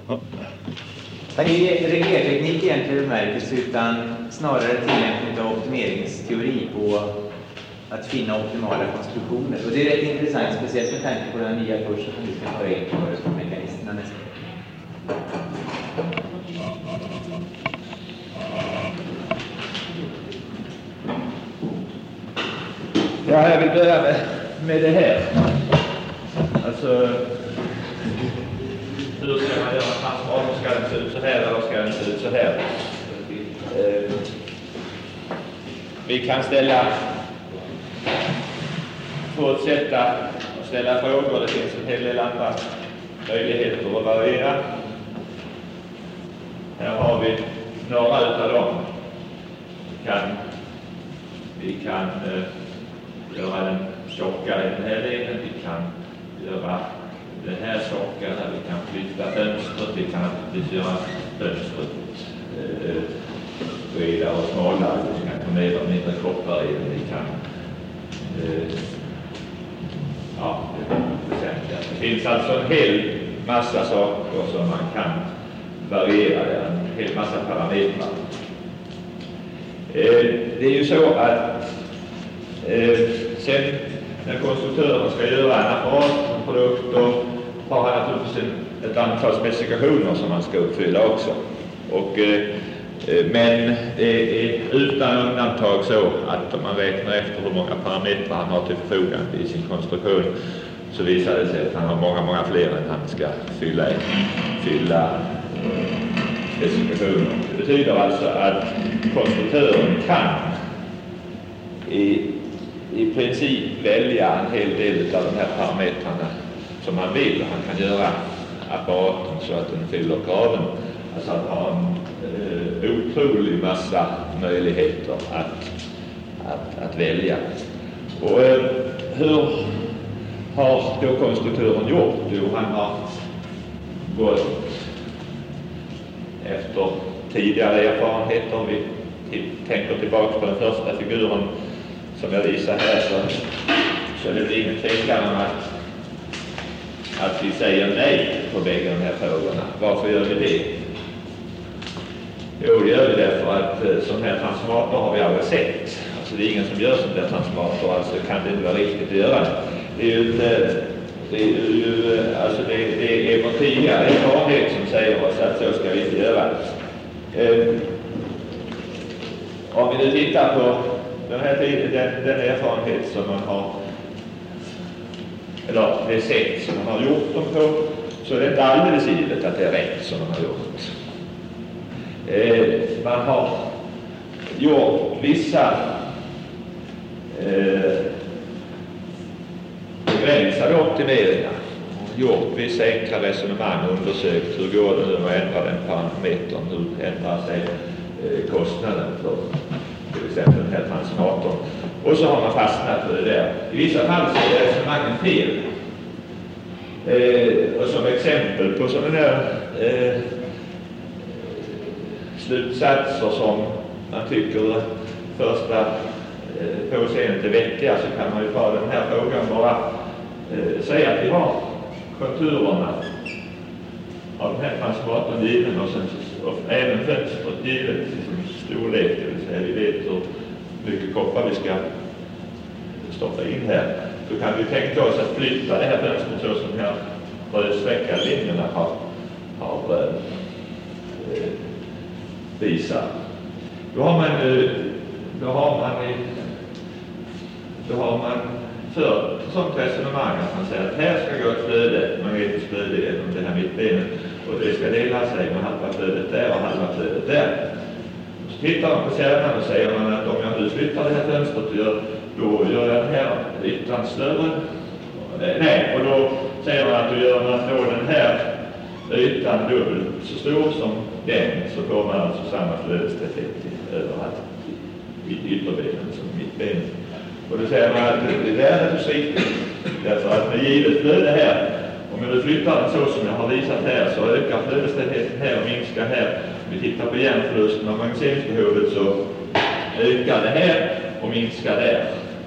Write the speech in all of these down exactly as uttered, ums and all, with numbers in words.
Det är reglerteknik egentligen bemärkelse, utan snarare tillämpning av optimeringsteori på att finna optimala konstruktioner. Och det är rätt intressant, speciellt med tanke på den nya kursen som vi ska föra in på rörelsemekanisterna nästa. Ja, jag vill börja med, med det här. Alltså, hur ska man göra transformator? Ska den se ut så här eller ska den se ut så här? Eh, vi kan ställa, fortsätta att ställa frågor. Det finns en hel del andra möjligheter att variera. Här har vi några utav dem. Vi kan, vi kan eh, göra den tjockare i den här delen. Vi kan göra det här tjockare. Vi kan flytta fönstret. Vi kan naturligtvis göra fönstret eh, bredare och smalare. Vi kan ta mer och mindre koppar i den. Vi kan eh, ja, det är väsentligt. Det finns alltså en hel massa saker som man kan variera. En hel massa parametrar. Eh, det är ju så att eh, sen när konstruktören ska göra en apparat, en produkt, då har han naturligtvis en, ett antal specifikationer som man ska uppfylla också. Och, eh, men det är utan undantag så att om man räknar efter hur många parametrar han har till förfogande i sin konstruktion, så visar det sig att han har många, många fler än han ska fylla, fylla specifikationer. Det betyder alltså att konstruktören kan i, i princip välja en hel del av de här parametrarna som han vill. Han kan göra apparaten så att den fyller kraven. Alltså att ha en eh, otrolig massa möjligheter att, att, att välja. Och eh, hur har då konstruktören gjort? Jo, han har gått efter tidigare erfarenheter. Vi till, tänker tillbaka på den första figuren som jag visar här, så, så det blir ingen tvekan om att, att vi säger nej på bägge de här frågorna. Varför gör vi det? Jo, det gör vi därför att sån här transformator har vi aldrig sett. Alltså det är ingen som gör sån där transformator, alltså kan det inte vara riktigt att göra. Det är ju, det är ju alltså det, det är vår tidigare erfarenhet som säger oss att så ska vi inte göra. Eh, om vi nu tittar på den här tiden, den, den erfarenhet som man har, eller det sätt som man har gjort dem på, så är det inte alldeles givet att det är rätt som man har gjort. Eh, man har gjort vissa eh, begränsade optimeringar, gjort vissa enkla resonemang och undersökt hur går det nu att ändra den parametern, hur ändrar sig eh, kostnaden för till exempel den här transformatorn. Och så har man fastnat för det där. I vissa fall så är resonemangen fel. Eh, och som exempel på sådana där eh, slutsatser som man tycker första eh, påseendet är vettiga, så kan man ju ta den här frågan bara eh, säga att vi har konturerna av den här transformatorn given och, sen, och även fönstret givet i sin storlek, det vill säga vi vet hur mycket koppar vi ska stoppa in här. Då kan vi tänka oss att flytta det här fönstret så som den här rödsträckade linjerna har, har eh, visat. Då har man då har man då har man fört ett sånt resonemang att man säger att här ska gå ett flöde, magnetiskt flöde genom det här mittbenet, och det ska dela sig med halva flödet där och halva flödet där. Och så tittar man på kärnan och säger man att om jag nu flyttar det här fönstret och gör, då gör jag den här ytan större. Nej, och då säger man att då gör man då den här ytan dubbelt så stor som den, så får man alltså samma flödeseffekt överallt i ytterbenen som mittbenen. Och då säger man att det där är naturligtvis riktigt, därför att med givet flöde här, om jag flyttar den så som jag har visat här, så ökar flödeseffekten här och minskar här. Om vi tittar på järnförlusten och magnetiseringsbehovet, så ökar det här och minskar där.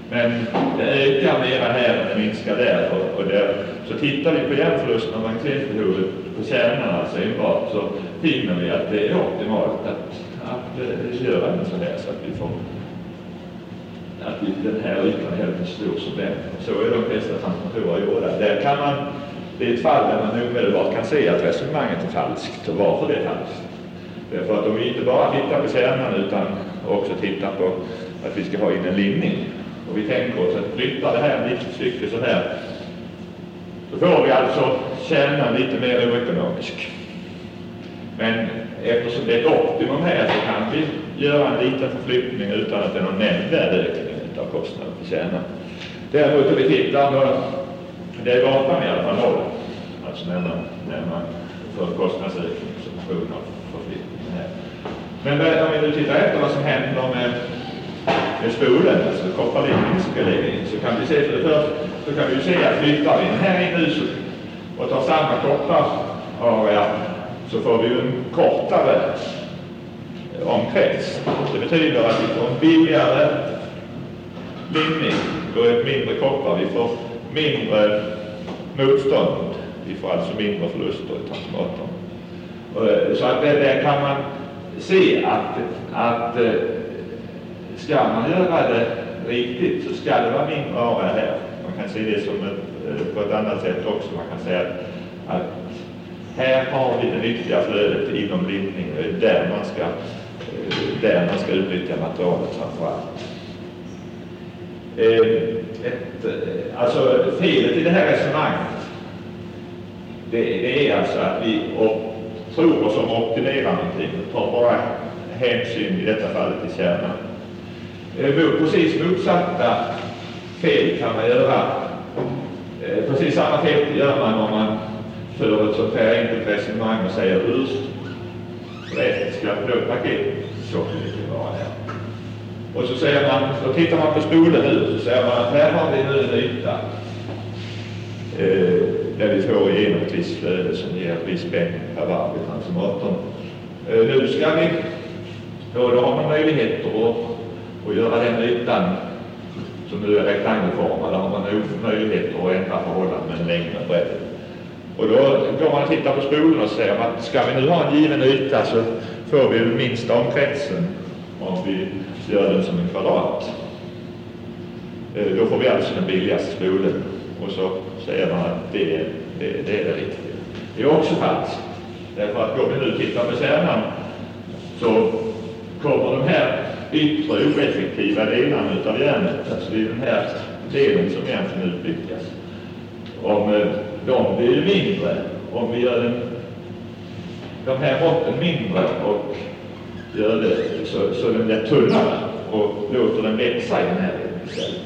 Men det ökar mera här än det minskar där. Och, och där. Så tittar vi på jämförelsen av magnetisbehovet på kärnan alltså enbart, så finner vi att det är optimalt att, att uh, göra en sån här så att vi får att den här ytan är helt stor som den. Så är de flesta transformatorer gjorda. Där kan man, det är ett fall där man omedelbart kan se att resonemanget är falskt och varför det är falskt. Därför att om vi inte bara tittar på kärnan utan också tittar på att vi ska ha in en linning och vi tänker oss att flytta det här lite stycke så här, så får vi alltså kärnan lite mer oekonomisk. Men eftersom det är ett optimum här så kan vi göra en liten förflyttning utan att det är någon nämnvärd ökning av kostnaden för kärnan. Däremot om vi tittar på, det är vapen i alla fall noll. Alltså när man, när man får kostnadsökning som funktion av förflyttningen här. Men om vi nu tittar efter vad som händer med, med spolen, alltså kopparlinjen som ska lägga in, så kan vi se för det först, så kan vi se att flyttar vi den här in i huset och tar samma koppararea, så får vi ju en kortare omkrets. Det betyder att vi får en billigare linning och ett mindre koppar. Vi får mindre motstånd. Vi får alltså mindre förluster i transformatorn. Så att där kan man se att, att ska man göra det riktigt så ska det vara mindre area här. Man kan se det som ett, på ett annat sätt också. Man kan säga att, att här har vi det nyttiga flödet inom linning, där man ska, där man ska utnyttja materialet framförallt. Ett, alltså felet i det här resonemanget, det, det är alltså att vi op, tror oss om optimerar någonting och tar bara hänsyn i detta fallet till kärnan. Precis motsatta fel kan man göra. Precis samma fel gör man om man för ett sånt här enkelt resonemang och säger hur rätt ska plåtpaket så mycket vara här. Och så säger man, då tittar man på spolen nu, så säger man att här har vi nu en yta eh, där vi får igenom ett visst flöde som ger viss spänning per varv i transformatorn. Eh, nu ska vi, då, då har man möjligheter att, att göra den ytan som nu är rektangelformad, då har man möjligheter att ändra förhållanden med en längre bredd. Och då går man och tittar på spolen och säger att ska vi nu ha en given yta så får vi den minsta omkretsen om vi gör den som en kvadrat. Då får vi alltså den billigaste spolen. Och så säger man att det är det, det, är det riktiga. Det är också falskt. Därför att går vi nu och tittar på kärnan så kommer de här yttre oeffektiva delarna utav järnet, alltså det är den här delen som egentligen utnyttjas. Om de blir mindre, om vi gör den, de här måtten mindre och gör det så, så den blir tunnare och låter den växa i den här delen istället.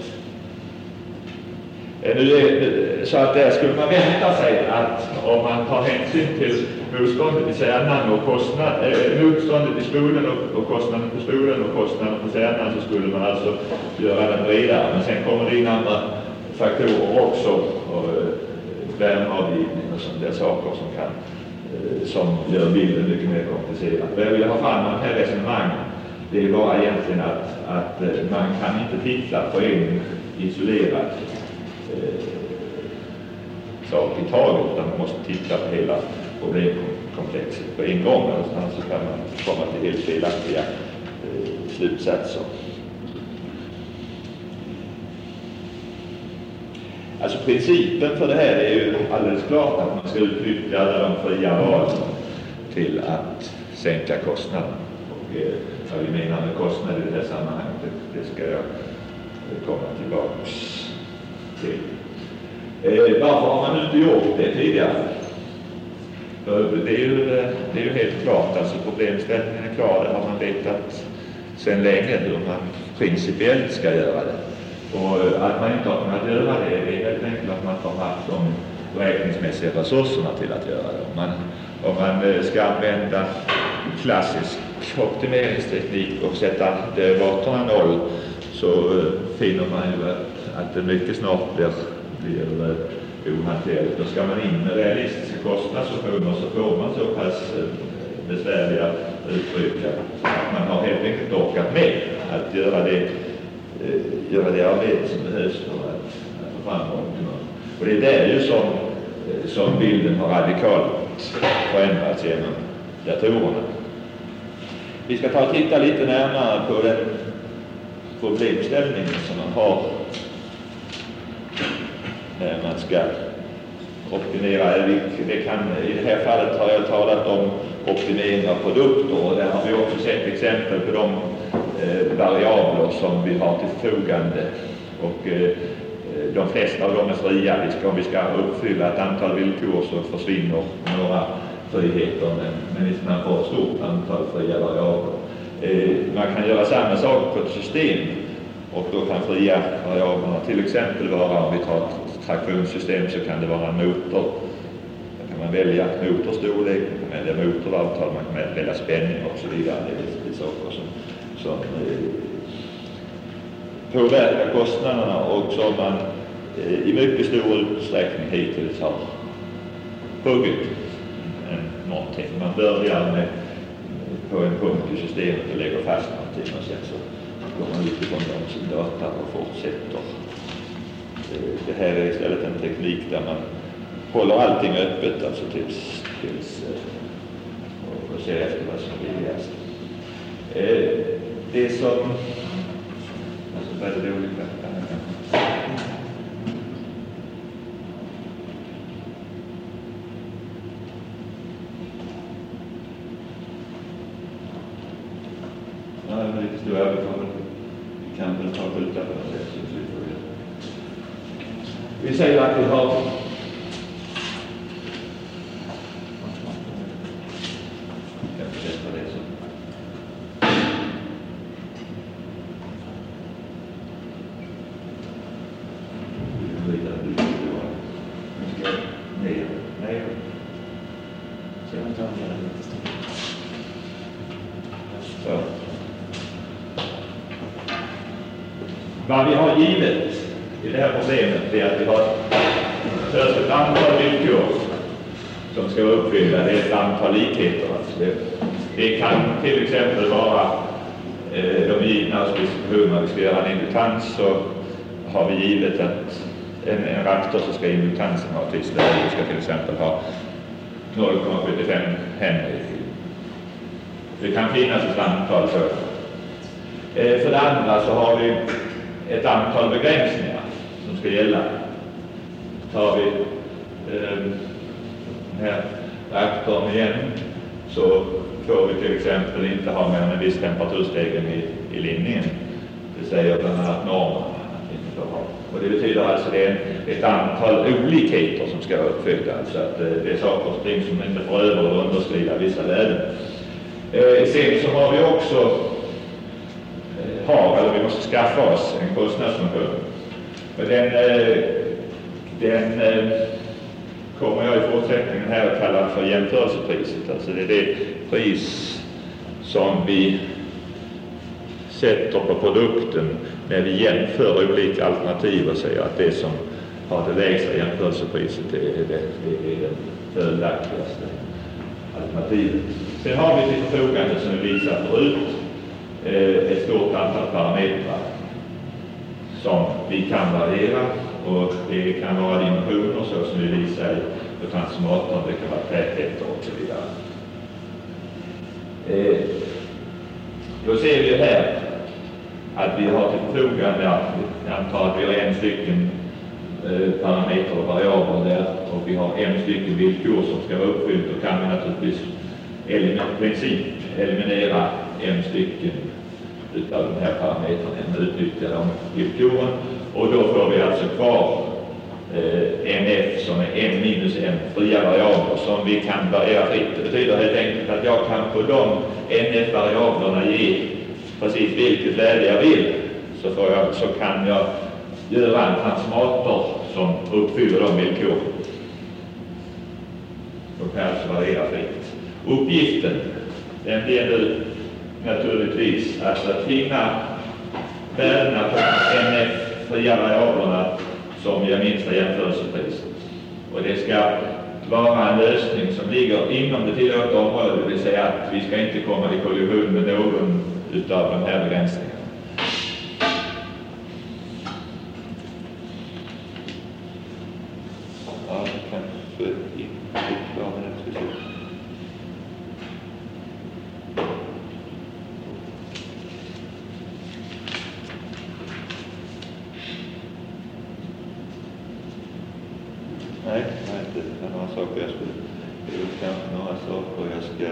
Nu är, så att där skulle man vänta sig att om man tar hänsyn till motståndet i kärnan och kostnad, eh, motståndet i spolen och, och kostnaden på spolen och kostnaden på kärnan, så skulle man alltså göra den bredare. Men sen kommer det in andra faktorer också, och värmeavgivning och sådana saker som kan som gör bilden mycket mer komplicerad. Vad jag vill ha fram med det här resonemanget, det är bara egentligen att, att man kan inte titta på en isolerad eh, sak i taget, utan man måste titta på hela problemkomplexet på en gång, annars så kan man komma till helt felaktiga eh, slutsatser. Alltså principen för det här är ju alldeles klart att man ska utnyttja alla de fria valen till att sänka kostnaden. Och eh, vad vi menar med kostnad i det här sammanhanget, det, det ska jag komma tillbaks till. Eh, varför har man inte gjort det tidigare? För det är ju, det är ju helt klart, alltså problemställningen är klar, det har man vetat sedan länge hur man principiellt ska göra det. Och att man inte har kunnat göra det, det är helt enkelt att man inte har haft de beräkningsmässiga resurserna till att göra det. Om man, om man ska använda klassisk optimeringsteknik och sätta derivaterna noll, så finner man ju att, att det mycket snart blir, blir ohanterligt. Då ska man in med realistiska kostnadsoptioner, så får man så pass besvärliga uttryck att man har helt enkelt orkat med att göra det eh, göra det arbete som behövs för att, att få fram optimum. Och det är där ju som, som bilden har radikalt förändrats genom datorerna. Vi ska ta och titta lite närmare på den problemställning som man har när man ska optimera. Det kan, i det här fallet har jag talat om optimering av produkter, och där har vi också sett exempel på de eh, variabler som vi har till förfogande, och eh, de flesta av dem är fria. Vi ska, om vi ska uppfylla ett antal villkor så försvinner några friheter, men, men man får ett stort antal fria variabler. Eh, man kan göra samma sak på ett system, och då kan fria variablerna till exempel vara, om vi tar ett traktionssystem, så kan det vara en motor. Då kan man välja motorstorlek, man kan välja motoravtal, man kan välja spänning och så vidare. Det är lite saker som, som eh, påverkar kostnaderna, och som man eh, i mycket stor utsträckning hittills har huggit en, någonting. Man börjar med på en punkt i systemet och lägger fast någonting, och sen så går man utifrån dem som data och fortsätter. Det här är istället en teknik där man håller allting öppet, alltså tills, tills och, och ser efter vad som är billigast. Det som alltså vad är det olika? Ja, det är lite stor överfall. Vi kan väl ta skjuta på något sätt, så vi får det. Vi säger att vi har jag kan sätta det så. Vi vidare dit. Nu ska jag ner, ner. Så jag tar ner den lite stund. Så. Vad vi har givet i det här problemet är att vi har först ett antal villkor som ska vara uppfyllda. Det är ett antal likheter. Alltså det, det kan till exempel vara eh, de givna specifikationerna. Vi ska göra en induktions, så har vi givet att en, en reaktor så ska induktansen ha ett visst värde. Vi ska till exempel ha noll komma sjuttiofem Henry. Det kan finnas ett antal så. Eh, för det andra så har vi ett antal begränsningar som ska gälla. Tar vi eh, den här reaktorn igen, så får vi till exempel inte ha mer än en viss temperaturstegring i, i linjen. Det säger bland annat normerna att vi inte får ha. Och det betyder alltså att det är ett antal olikheter som ska vara uppfyllda. Alltså att eh, det är saker och ting som inte får över och underskrida vissa värden. Eh, sen så har vi också har, eller vi måste skaffa oss en kostnadsfunktion. Och den, den kommer jag i fortsättningen här att kalla för jämförelsepriset. Alltså det är det pris som vi sätter på produkten när vi jämför olika alternativ och säger att det som har det lägsta jämförelsepriset är det, det är det fördelaktigaste alternativet. Sen har vi till förfogande, som vi visar förut, ett stort antal parametrar som vi kan variera, och det kan vara dimensioner så som vi visar på transformatorn, det kan vara tätheter och så vidare. Eh, då ser vi här att vi har till förfogande, jag antar att vi har en stycken eh, parametrar och variabler där, och vi har en stycken villkor som ska vara uppfyllt, och kan vi naturligtvis elim- princip eliminera en stycken utav de här parametrarna genom att utnyttja de villkoren, och då får vi alltså kvar eh, N F som är n minus n fria variabler som vi kan variera fritt. Det betyder helt enkelt att jag kan på de N F-variablerna ge precis vilket värde jag vill, så, får jag, så kan jag göra en transformator som uppfyller de villkoren. De kan alltså variera fritt. Uppgiften, den blir nu naturligtvis alltså att finna värdena på N F-fria variablerna som ger minsta jämförelsepriset. Och det ska vara en lösning som ligger inom det tillåtna området, det vill säga att vi ska inte komma i kollision med någon utav de här begränsningarna. saker jag skulle, det är kanske några saker jag ska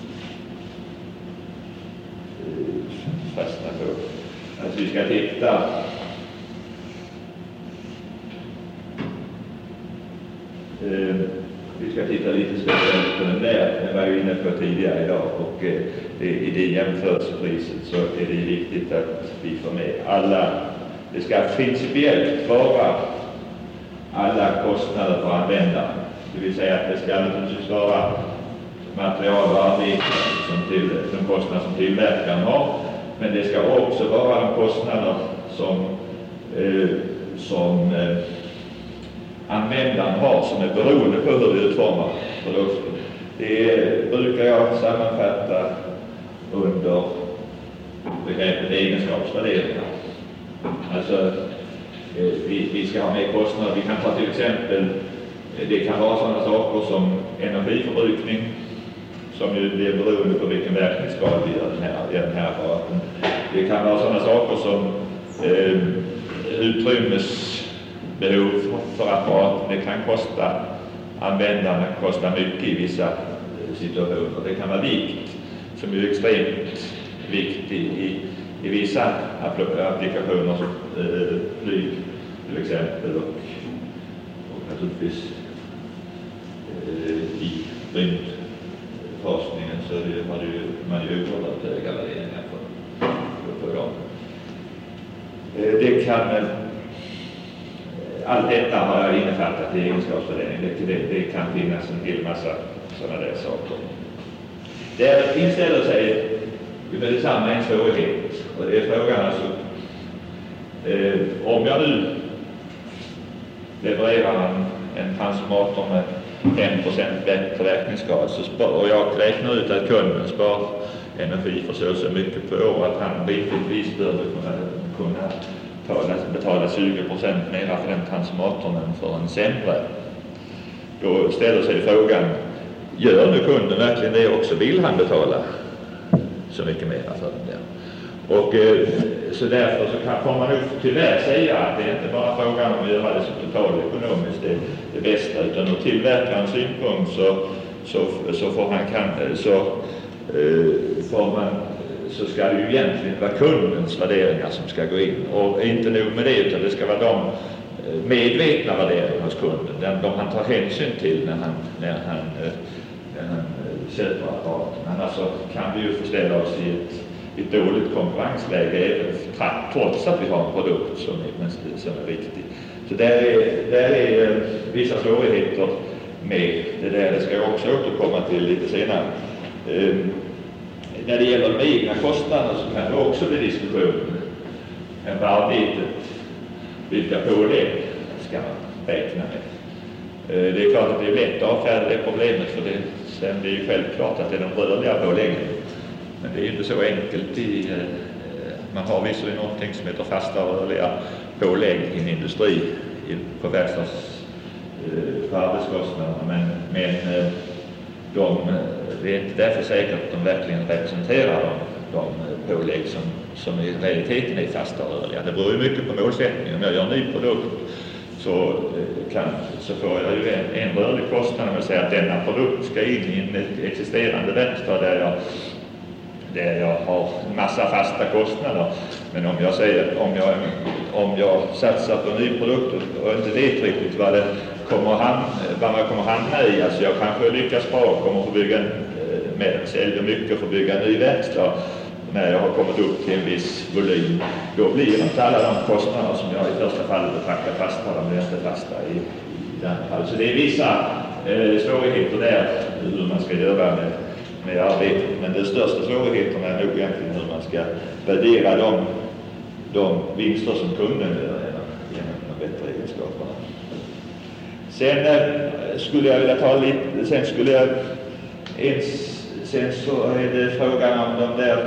eh, fastna på. Alltså vi ska titta eh, vi ska titta lite speciellt på den där, den var ju inne på tidigare idag, och eh, det, i det jämförelsepriset så är det viktigt att vi får med alla, det ska principiellt vara alla kostnader för användaren. Det vill säga att det ska naturligtvis vara material och arbete som till, de kostnader som tillverkaren har, men det ska också vara de kostnader som, eh, som eh, användaren har, som är beroende på hur vi utformar produkten. Det brukar jag sammanfatta under begreppet egenskapsvärderingar. Alltså vi, vi ska ha med kostnader. Vi kan ta till exempel, det kan vara sådana saker som energiförbrukning, som ju blir beroende på vilken verkningsgrad vi gör den här, den här apparaten. Det kan vara sådana saker som eh, utrymmesbehov för apparaten. Det kan kosta användarna kosta mycket i vissa situationer. Det kan vara vikt, som är extremt viktig i, i vissa applikationer, som eh, flyg till exempel, och, och naturligtvis eh, i rymdforskningen så det, har det ju, man ju oerhört höga värderingar på, på, på dem. Eh, det kan eh, allt detta har jag innefattat i egenskapsvärdering. Det, det, det kan finnas en hel massa sådana där saker. Där inställer sig med detsamma en svårighet. Och det är frågan alltså, eh, om jag nu levererar en, en transformator med fem procent bättre verkningsgrad, så spar, och jag räknar ut att kunden sparar energi för så, så mycket på år att han rimligtvis bör kunna, kunna betala, betala tjugo procent mer för den transformatorn än för en sämre. Då ställer sig frågan, gör nu kunden verkligen det också? Vill han betala så mycket mer för den där? Och eh, så därför så kan, får man nog tyvärr säga att det är inte bara frågan om att göra det så totalekonomiskt det, det bästa, utan ur tillverkarens synpunkt så, så, så får han kan, så, eh, får man, så ska det ju egentligen vara kundens värderingar som ska gå in. Och inte nog med det, utan det ska vara de medvetna värderingar hos kunden, de, de han tar hänsyn till när han, när han, när han köper apparaten. Annars så kan vi ju förställa oss i ett, ett dåligt konkurrensläge trots att vi har en produkt som är, som är riktig. Så där är, där är vissa svårigheter med det där. Det ska jag också återkomma till lite senare. Um, när det gäller de egna kostnaderna så kan det också bli diskussion än på arbetet. Vilka pålägg ska man räkna med? Uh, det är klart att det är lätt att avfärda det problemet, för det, sen det är ju självklart att det är de rörliga påläggen. Men det är ju inte så enkelt. I, uh, man har visserligen någonting som heter fasta rörliga pålägg i en industri i, på verkstads uh, på arbetskostnaderna, men, men uh, de, det är inte därför säkert att de verkligen representerar de, de pålägg som, som i realiteten är fasta rörliga. Det beror ju mycket på målsättningen. Om jag gör en ny produkt så, kan, så får jag ju en, en rörlig kostnad, med att säga att denna produkt ska in i en existerande verkstad där jag, där jag har en massa fasta kostnader. Men om jag säger om jag, om jag satsar på en ny produkt och inte vet riktigt vad det kommer han, vad man kommer hamna i, alltså jag kanske lyckas bra och kommer att bygga en, med sälja mycket och få bygga en ny verkstad när jag har kommit upp till en viss volym, då blir inte alla de kostnader som jag i första fallet betraktar fasta, de blir inte fasta i, i den fall. Så det är vissa eh, svårigheter där hur man ska göra med, med arbetet, men den största svårigheten är nog egentligen hur man ska värdera de, de vinster som kunden gör genom de bättre egenskaperna. Sen eh, skulle jag vilja ta lite, sen skulle jag ens, sen så är det frågan om de där,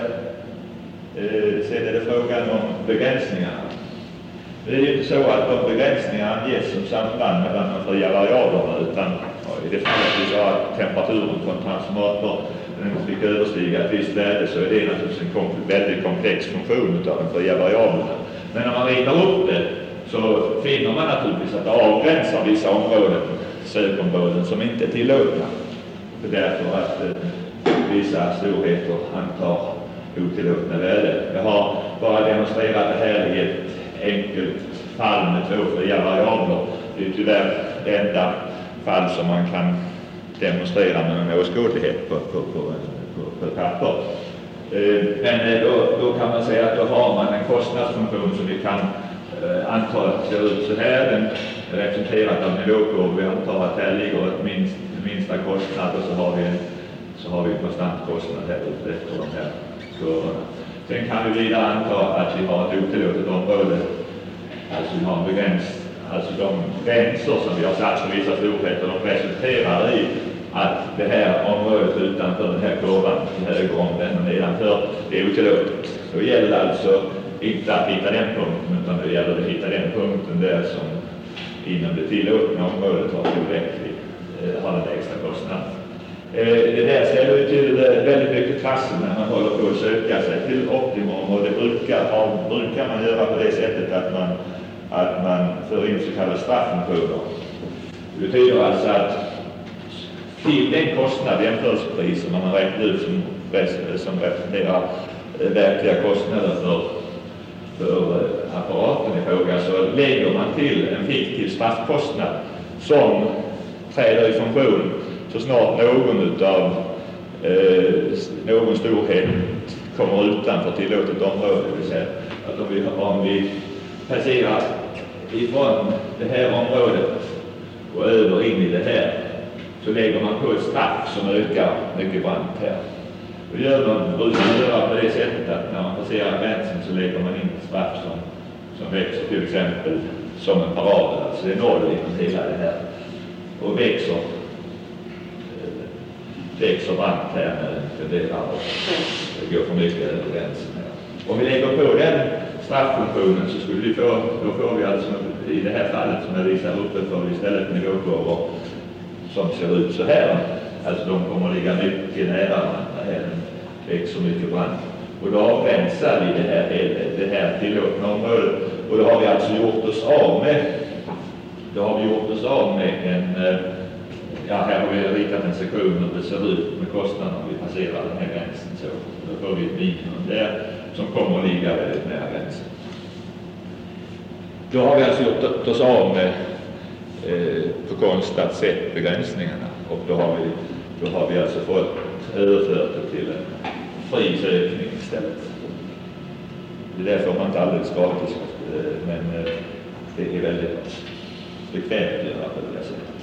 eh, sen är det frågan om begränsningarna. Det är ju inte så att de begränsningarna anges som samband mellan de fria variablerna, utan i det fallet vi sa att temperaturen på en transformator fick överstiga ett visst värde, så är det naturligtvis en kom, väldigt komplex funktion av de fria variablerna. Men när man ritar upp det så finner man naturligtvis att det avgränsar vissa områden sökområden som inte är tillåtna. Därför att eh, vissa storheter antar otillåtna värden. Jag har bara demonstrerat det här i ett enkelt fall med två fria variabler. Det är tyvärr det enda fall som man kan demonstrera med en åskådlighet på, på, på, på, på papper. Eh, men då, då kan man säga att då har man en kostnadsfunktion som vi kan eh, anta ser ut så här. Den är representerad av nivåkurvor. Vi antar att här ligger ett minst, minsta kostnad och så har vi en, så har vi en konstant kostnad här ute efter de här kurvorna. Sen kan vi vidare anta att vi har ett otillåtet område. Alltså vi har en begräns, alltså de gränser som vi har satt för vissa storheter, de resulterar i att det här området utanför den här kurvan, till höger om den och nedanför, det är otillåtet. Då gäller det alltså inte att hitta den punkten, utan det gäller att hitta den punkten där som inom det tillåtna området har tillräckligt, eh, har den extra kostnaden. Eh, det där ställer ju till eh, väldigt mycket trassel när man håller på att söka sig till optimum, och det brukar, ha, brukar man göra på det sättet att man, att man för in så kallade strafffunktioner. Det betyder alltså att till den kostnad, jämförelsepris som man har räknat ut som, som representerar eh, verkliga kostnader för, för eh, apparaten i fråga, så lägger man till en fiktiv straffkostnad som träder i funktion så snart någon utav eh, någon storhet kommer utanför tillåtet område. Det vill säga att om vi, om vi passerar ifrån det här området och över in i det här, så lägger man på ett straff som ökar mycket brant här. Då gör man, brukar man göra på det sättet att när man passerar gränsen så lägger man in ett straff som, som växer till exempel som en parabel. Alltså det är noll inom hela det här. Och växer växer brant här när den tenderar att gå för mycket över gränsen här. Om vi lägger på den strafffunktionen så skulle vi få, då får vi alltså i det här fallet som jag visar uppe får vi istället nivåkurvor som ser ut så här. Alltså de kommer att ligga mycket nära varandra här, den växer mycket brant. Och då avgränsar vi det här, det här tillåtna området. Och då har vi alltså gjort oss av med, då har vi gjort oss av med en, ja, här har vi ritat en sektion hur det ser ut med kostnaden om vi passerar den här gränsen. Så då får vi ett minimum där som kommer att ligga väldigt nära gränsen. Då har vi alltså gjort oss av med eh, på konstlat sätt begränsningarna, och då har vi, då har vi alltså fått överfört det till en fri sökning istället. Det är därför man inte alldeles gratis, men det är väldigt bekvämt att göra på det här sättet.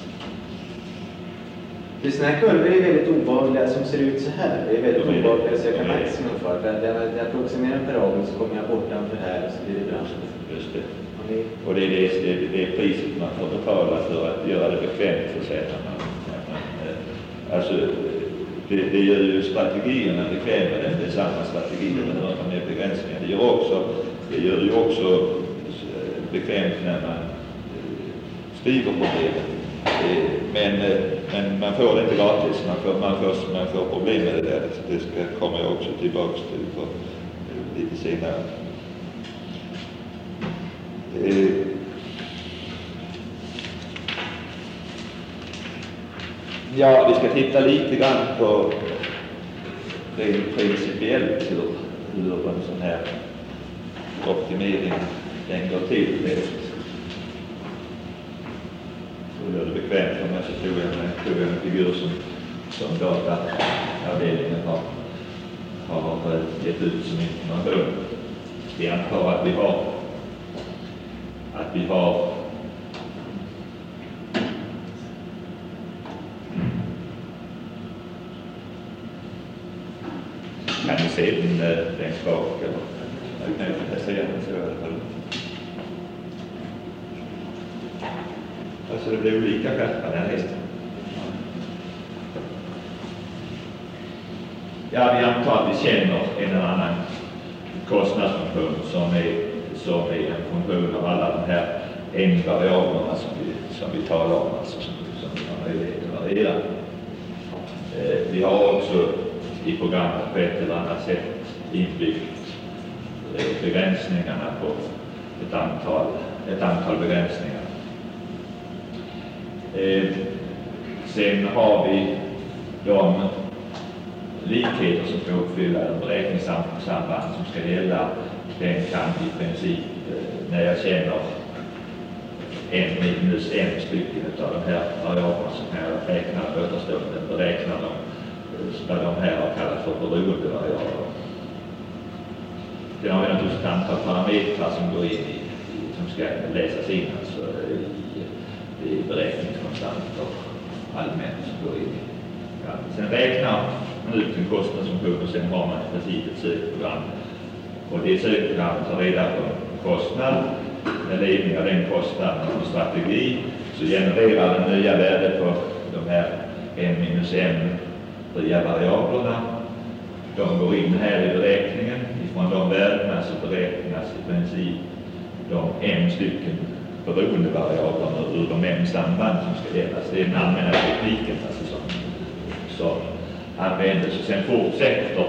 Det sådana här kurvor är väldigt obehagliga som ser ut så här. Det är väldigt de är, obehagliga att söka de är, maximum för. När jag approximerar en parabel så kommer jag bortanför här och så blir det brant. Just det. Och det är det, det, det är priset man får betala för att göra det bekvämt för sig. Alltså, det, det gör ju strategierna bekväma, det är samma strategi när man har med begränsningar. Det gör, också, det gör ju också bekvämt när man skriver problemet. Men, men man får det inte gratis, man får, man får, man får problem med det där. Det ska komma jag också tillbaka till för lite senare. Ja, vi ska titta lite grann på rent principiellt hur, hur en sån här optimering den går till. Så gör det bekvämt för mig, så tog jag en, tog jag en figur som, som dataavdelningen har, har gett ut som information. Vi antar att vi har att vi har kan ni se den längst bak, eller jag kan inte säga den så i alla fall. Alltså det blir olika skärpa den hästen. Ja, vi antar att vi känner en eller annan kostnadsfunktion som är, som är en funktion av alla de här n-variablerna som vi, som vi talar om, alltså som, som vi har möjlighet att variera. Eh, vi har också i programmet på ett eller annat sätt inbyggt eh, begränsningarna på ett antal, ett antal begränsningar. Eh, Sen har vi de likheter som ska uppfylla en beräkningssamband som ska gälla. Den kan i princip, när jag känner en minus en stycken av de här variablerna som kan jag räkna återstående, beräkna dem, vad de här har kallat för beroendevariabler. Sen har vi naturligtvis ett antal parametrar som går in i, som ska läsas in alltså i, i beräkningskonstanter allmänt som går in i. Ja, sen räknar man ut en kostnadsfunktion och sen har man i princip ett sökprogram. Och det sökprogrammet tar reda på kostnad. Med ledning av den kostnaden och strategi så genererar den nya värdet på de här en minus en fria variablerna. De går in här i beräkningen. Ifrån de värdena så beräknas i princip de en stycken beroendevariablerna ur de m-samband som ska gällas. Det är den allmänna tekniken alltså som, som användes. Och sen fortsätter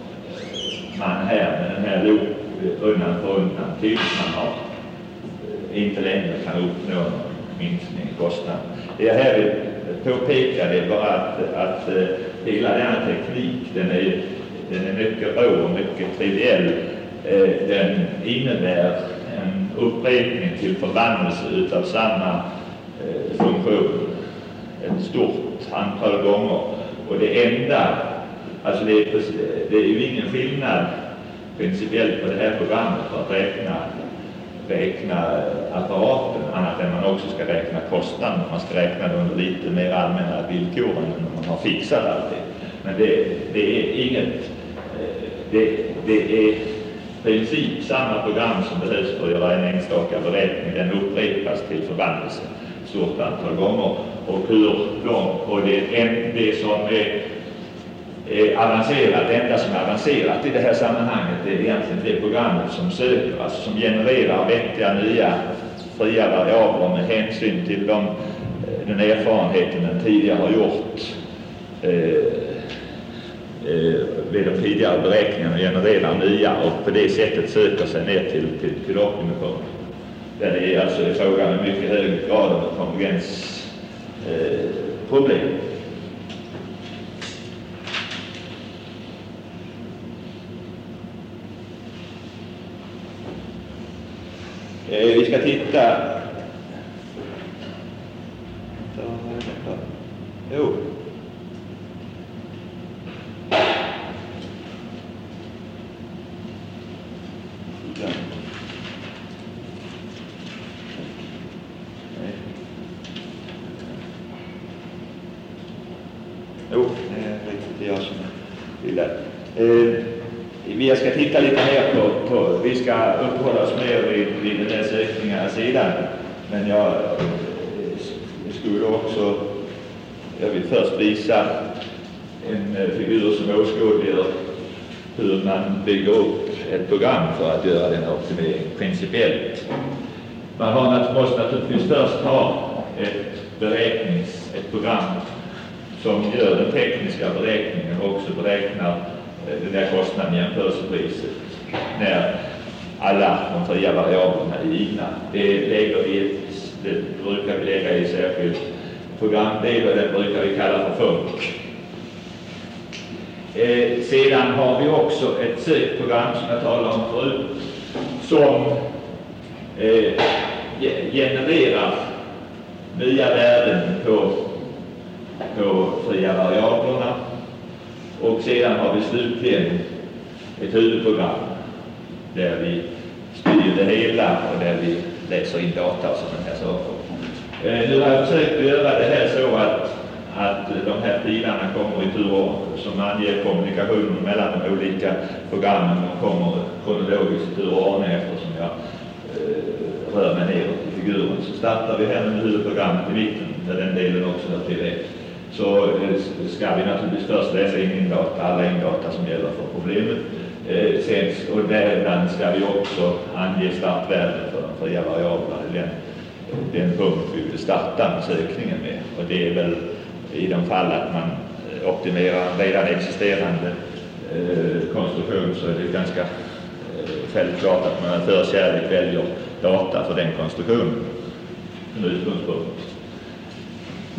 man här med den här loop undan för undan tills man har inte längre kan uppnå någon minskning i kostnaden. Det jag här vill påpeka det är bara att, att uh, hela denna teknik den är, den är mycket rå och mycket triviell. Uh, den innebär en upprepning till förbannelse utav samma uh, funktion ett stort antal gånger. Och det enda, alltså det är, det är ju ingen skillnad principiellt på det här programmet för att räkna räkna apparaten annat än man också ska räkna kostnaden. Man ska räkna det under lite mer allmänna villkoren än man har fixat allt det. Men det, det är inget, det, det är princip samma program som behövs för att göra en enstaka beräkning. Den upprepas till förbannelse ett stort antal gånger. Och hur långt, och det, en, det som är är avancerat, det enda som är avancerat i det här sammanhanget är egentligen det programmet som söker, alltså som genererar vettiga nya fria variabler med hänsyn till de, den erfarenheten den tidigare har gjort eh, eh, vid de tidigare beräkningarna, genererar nya och på det sättet söker sig ner till, till, till optimum. Där det är alltså frågan om mycket hög grad av konvergensproblem. Eh, Vi ska titta. Jo. Jo, det är riktigt jag som vill det. Eh, Vi ska titta lite mer på, på vi ska uppehålla oss mer vid, vid den där sökningar sidan. Men jag, jag skulle också, jag vill först visa en figur som åskådliggör hur man bygger upp ett program för att göra den optimering principiellt. Man har, måste naturligtvis först ha ett beräknings, ett program som gör den tekniska beräkningen och också beräknar den där kostnaden jämförelsepriset när alla de fria variablerna är givna. Det lägger vi, det brukar vi lägga i särskild programdel och den brukar vi kalla för funk. Eh, sedan har vi också ett sökprogram som jag talade om förut som eh, genererar nya värden på, på fria variablerna. Och sedan har vi slutligen ett huvudprogram där vi styr det hela och där vi läser in data och sådana här saker. Eh, nu har jag försökt att göra det här så att, att de här pilarna kommer i turordning som anger kommunikationen mellan de olika programmen och kommer kronologiskt i turordning eftersom jag eh, rör mig neråt i figuren. Så startar vi här med huvudprogrammet i mitten där den delen också hör till det. Så ska vi naturligtvis först läsa in indata, alla indata som gäller för problemet. Eh, sen, och däremellan ska vi också ange startvärden för de fria variablerna, den, den punkt vi vill starta med sökningen med. Och det är väl i de fall att man optimerar en redan existerande eh, konstruktion så är det ganska eh, självklart att man förkärlek väljer data för den konstruktionen som utgångspunkt.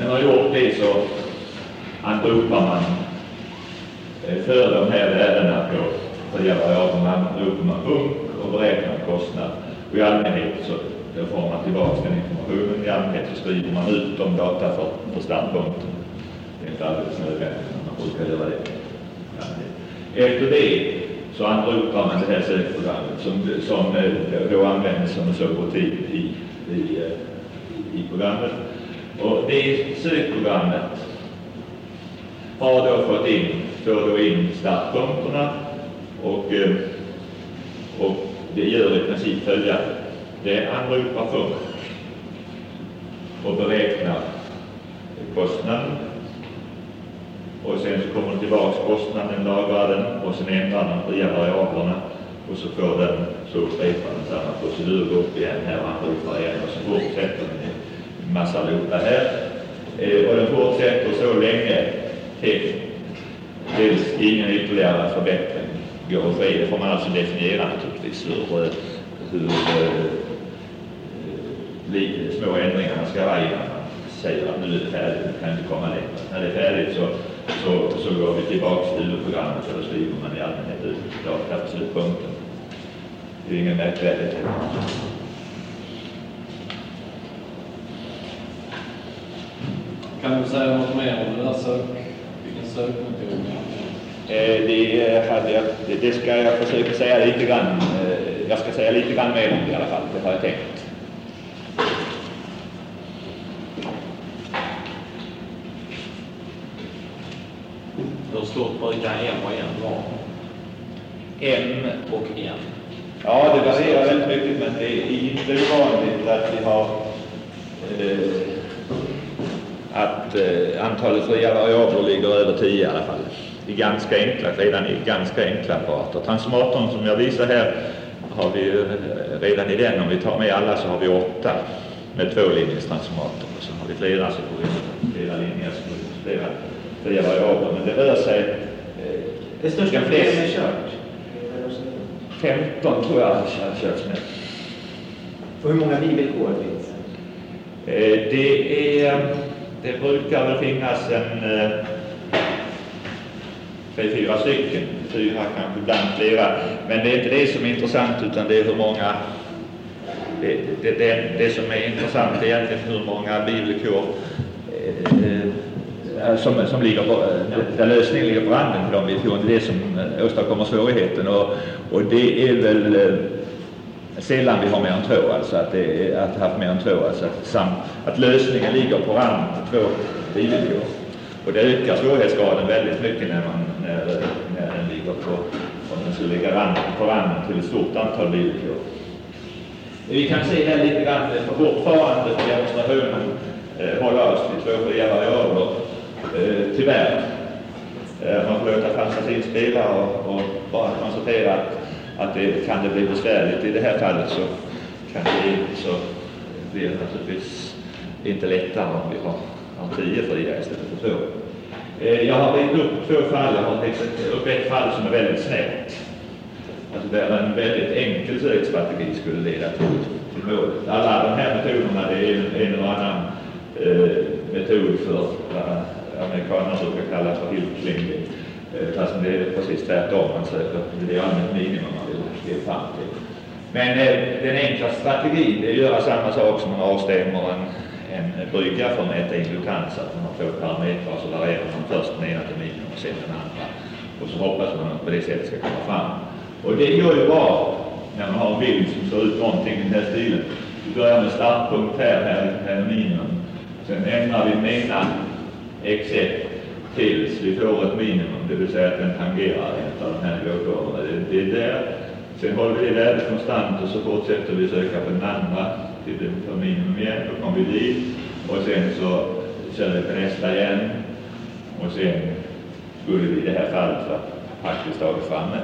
När man har gjort det så anropar man för de här värdena på fria variabler, man anropar man punkt och beräknar kostnad. Och i allmänhet så då får man tillbaka den informationen. I allmänhet så skriver man ut de data för, för startpunkten. Det är inte alldeles nödvändigt, men man brukar göra det. Efter det så anropar man det här sökprogrammet som, som då används som en subroutine i, i, i programmet. Och det sökprogrammet har då fått in, får då in startpunkterna och, och det gör i princip följande. Det anropar först och beräknar kostnaden. Och sen så kommer den tillbaks kostnaden, lagrar den och sen ändrar den fria variablerna och så får den, så upprepar den samma procedur, gå upp igen här och anropar igen och så fortsätter den en massa loopar här. Eh, och den fortsätter så länge till, tills ingen ytterligare förbättring går att ske. Det får man alltså definiera naturligtvis hur, hur eh, lite små ändringarna ska vara innan man säger att nu är det färdigt, nu kan inte komma längre. När det är färdigt så, så, så går vi tillbaka till huvudprogrammet och då skriver man i allmänhet ut data på slutpunkten. Det är ingen märkvärdigt. Kan du säga något mer om den där sök, vilken sökmetod? Eh, det, hade jag, det, det ska jag försöka säga lite grann. Eh, jag ska säga lite grann mer om det i alla fall, det har jag tänkt. Hur stort brukar M och N vara? M och N? Ja, det varierar väldigt mycket, men det är inte ovanligt att vi har eh, att eh, antalet fria variabler ligger över tio i alla fall. I ganska enkla, redan i ganska enkla apparater. Transformatorn som jag visar här har vi ju redan i den, om vi tar med alla så har vi åtta med tvålinjestransformator. Och så har vi flera så får vi flera linjer så får vi flera fria variabler. Men det rör sig... Eh, det största problemet är kört. femton tror jag har körts med. Och hur många bibelkår finns det? Eh, det är... Det brukar väl finnas en... Eh, tre, fyra stycken, fyra kanske ibland flera, men det är inte det som är intressant utan det är hur många, det, det, det, det som är intressant är egentligen hur många bibelkår eh, som, som ligger på, där lösningen ligger på randen till de villkoren, det är det som åstadkommer svårigheten och, och det är väl eh, sällan vi har mer än två, alltså att det är, att haft mer än två, alltså att, sam, att lösningen ligger på randen till två bibelkår. Och det ökar svårighetsgraden väldigt mycket när, man, när, när den ligger på, om den skulle ligga rand, på randen till ett stort antal bibelkår. Vi kan se här lite grann, för fortfarande för demonstrationen eh, hålla oss till två fria variabler, eh, tyvärr. Eh, man får låta fantasin spela och, och bara konstatera att, att det kan det bli besvärligt. I det här fallet så kan det så blir det naturligtvis inte lättare om vi har tio fria istället för två. Eh, jag har ringt upp två fall, jag har textat upp ett fall som är väldigt snett. Alltså där en väldigt enkel sökstrategi skulle leda till, till målet. Alla de här metoderna, det är en, en eller annan eh, metod för vad amerikanerna brukar kalla för hillclimbing. Eh, fast det är precis tvärtom, man söker, det är allmänt minimum man vill ge fram till. Men eh, den enkla strategin, det är att göra samma sak som man avstämmer en en brygga för att mäta in lutans, att man har två parametrar så varierar man först den ena till minimum och sen den andra. Och så hoppas man att på det sättet ska komma fram. Och det gör ju bra när man har en bild som ser ut någonting i den här stilen. Vi börjar med startpunkt här, här, här är minimum. Sen ändrar vi den ena x ett tills vi får ett minimum, det vill säga att den tangerar en av de här nivåkurvorna. Det, det är där. Sen håller vi det värdet konstant och så fortsätter vi söka på den andra till det för minimum igen, då kommer vi dit och sen så kör vi på nästa igen och sen skulle vi i det här fallet för praktiskt taget framme.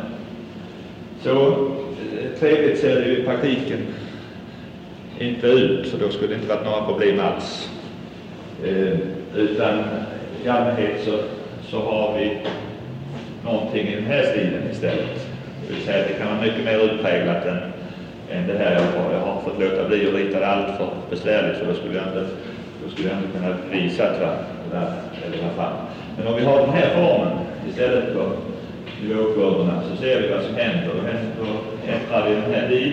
Så trevligt ser det ju i praktiken inte ut, så då skulle det inte varit några problem alls. Eh, utan i allmänhet så, så har vi någonting i den här stilen istället. Det vill säga att det kan vara mycket mer utpräglat än än det här jag har, jag har fått låta bli och rita det allt för besvärligt, för då skulle jag inte då skulle jag inte kunna visa att eller vad fan. Men om vi har den här formen istället för nivåkurvorna så ser vi vad som händer. Då ändrar vi den här dit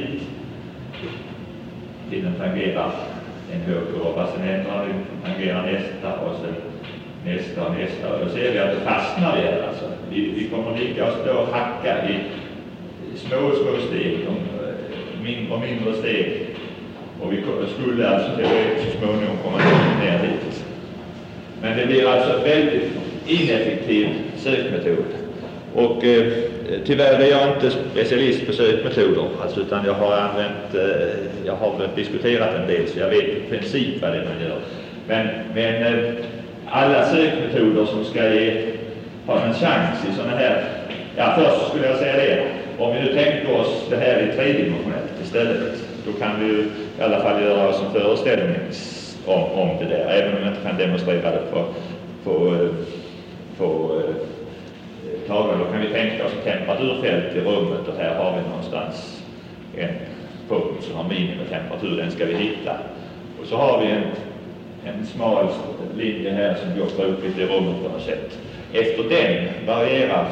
till den tangerar en nivåkurva. Sen ändrar vi tangerar nästa och sen nästa och nästa. Och då ser vi att det fastnar igen. Alltså. Vi, vi kommer ligga och stå och hacka i små små steg, mindre och mindre steg. Och vi skulle alltså så småningom komma ner hit. Men det blir alltså väldigt ineffektiv sökmetod. Och eh, tyvärr är jag inte specialist på sökmetoder, alltså, utan jag har använt, eh, jag har diskuterat en del så jag vet i princip vad det är man gör. Men, men eh, alla sökmetoder som ska ge, ha en chans i sådana här, ja först skulle jag säga det, om vi nu tänker oss det här i tredimensionellt istället, då kan vi ju i alla fall göra oss en föreställning om, om det där, även om jag inte kan demonstrera det på, på, på tavlan. Då kan vi tänka oss ett temperaturfält i rummet och här har vi någonstans en punkt som har minimitemperatur, den ska vi hitta. Och så har vi en, en smal linje här som går brukligt i rummet på något sätt. Efter den varierar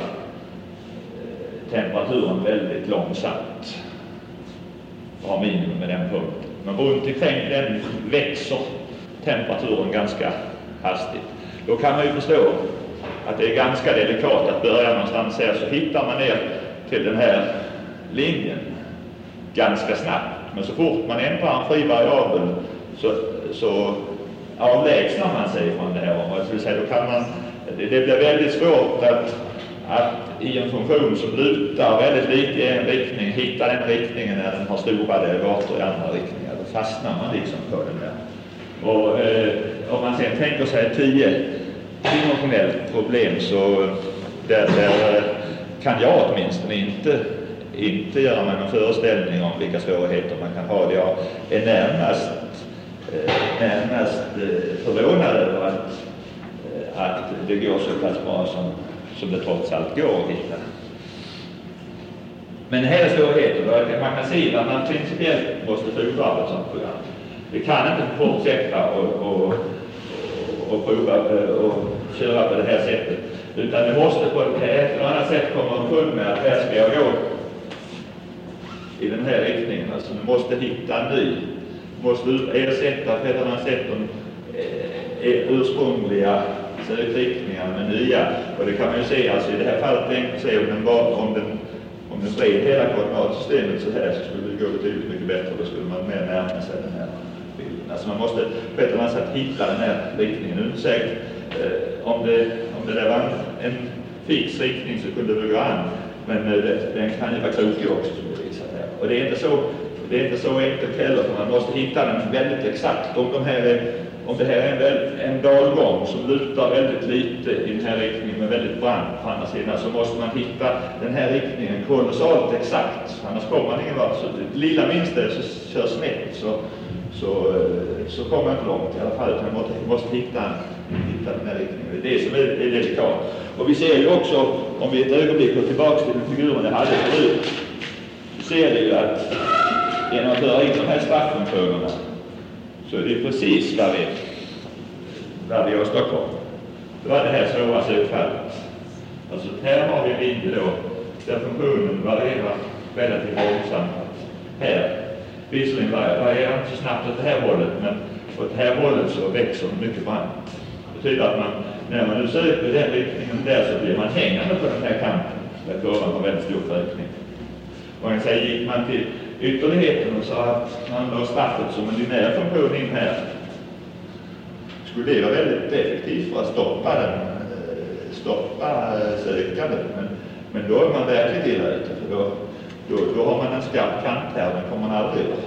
temperaturen väldigt långsamt och har minimum med den punkten. Men runt omkring den växer temperaturen ganska hastigt. Då kan man ju förstå att det är ganska delikat att börja någonstans här, så hittar man ner till den här linjen ganska snabbt. Men så fort man ändrar en fri variabel så, så avlägsnar man sig från det här området. Så då kan man, det, det blir väldigt svårt att, att i en funktion som lutar väldigt lite i en riktning hitta den riktningen när den har stora derivater i andra riktningar. Då fastnar man liksom på den där. Och eh, om man sen tänker sig tio dimensionellt problem så där, där kan jag åtminstone inte, inte göra mig någon föreställning om vilka svårigheter man kan ha. Jag är närmast, närmast förvånad över att, att det går så pass bra som, som det trots allt går att hitta. Men här är svårigheter. Man kan se att man principiellt måste fordra av ett sådant program. Vi kan inte fortsätta och, och, och prova och köra på det här sättet. Utan det måste på ett eller annat sätt komma full med att här ska jag gå i den här riktningen. Alltså du måste hitta en ny. Du måste ersätta på ett eller annat sätt de eh, ursprungliga sökriktningar med nya. Och det kan man ju se, alltså i det här fallet tänker se om den var, om den om den spred hela koordinatsystemet så här, så skulle det gå betydligt mycket bättre. Då skulle man mer närma sig den här bilden. Alltså man måste på ett eller annat sätt hitta den här riktningen. Nu säkert eh, om, det, om det där var en, en fix riktning så kunde det gå an. Men eh, det, den kan ju vara krokig också som det visar här. Och det är inte så, det är inte så enkelt heller, för man måste hitta den väldigt exakt. Om, de här är, om det här är en, väl, en dalgång som lutar väldigt lite i den här riktningen men väldigt brant på andra sidan, så måste man hitta den här riktningen kolossalt exakt. Annars kommer man ingen vart. Så det lilla minsta så kör snett så, så, så kommer man inte långt i alla fall. Man måste, måste hitta, hitta den här riktningen. Det är det som är, är delikat. Och vi ser ju också, om vi ett ögonblick går tillbaka till den figuren jag hade förut, vi ser det ju att genom att föra in de här strafffunktionerna så är det precis vad vi, vad vi åstadkom. Det var det här svåra sökfallet. Alltså här har vi en linje då där funktionen varierar relativt långsamt. Här, visserligen varierar inte så snabbt åt det här hållet, men åt det här hållet så växer det mycket brant. Det betyder att man, när man nu söker den riktningen där så blir man hängande på den här kanten där kurvan har väldigt stor ökning. Och man kan säga, gick man till ytterligheten och sa att man la straffet som en linjär funktion in här, skulle det vara väldigt effektivt för att stoppa den, stoppa sökandet. Men, men då är man verkligen illa ute, för då, då, då har man en skarp kant här, den kommer man aldrig över.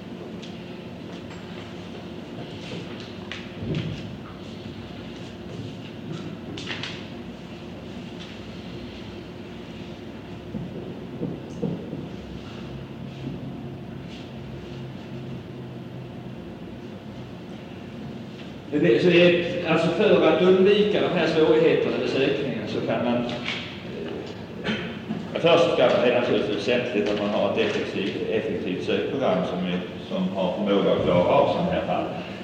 Så det är, alltså för att undvika de här svårigheterna med sökningen så kan man eh, först ska det naturligtvis väsentligt att man har ett effektivt, effektivt sökprogram som, är, som har förmåga att klara av sådana här fall.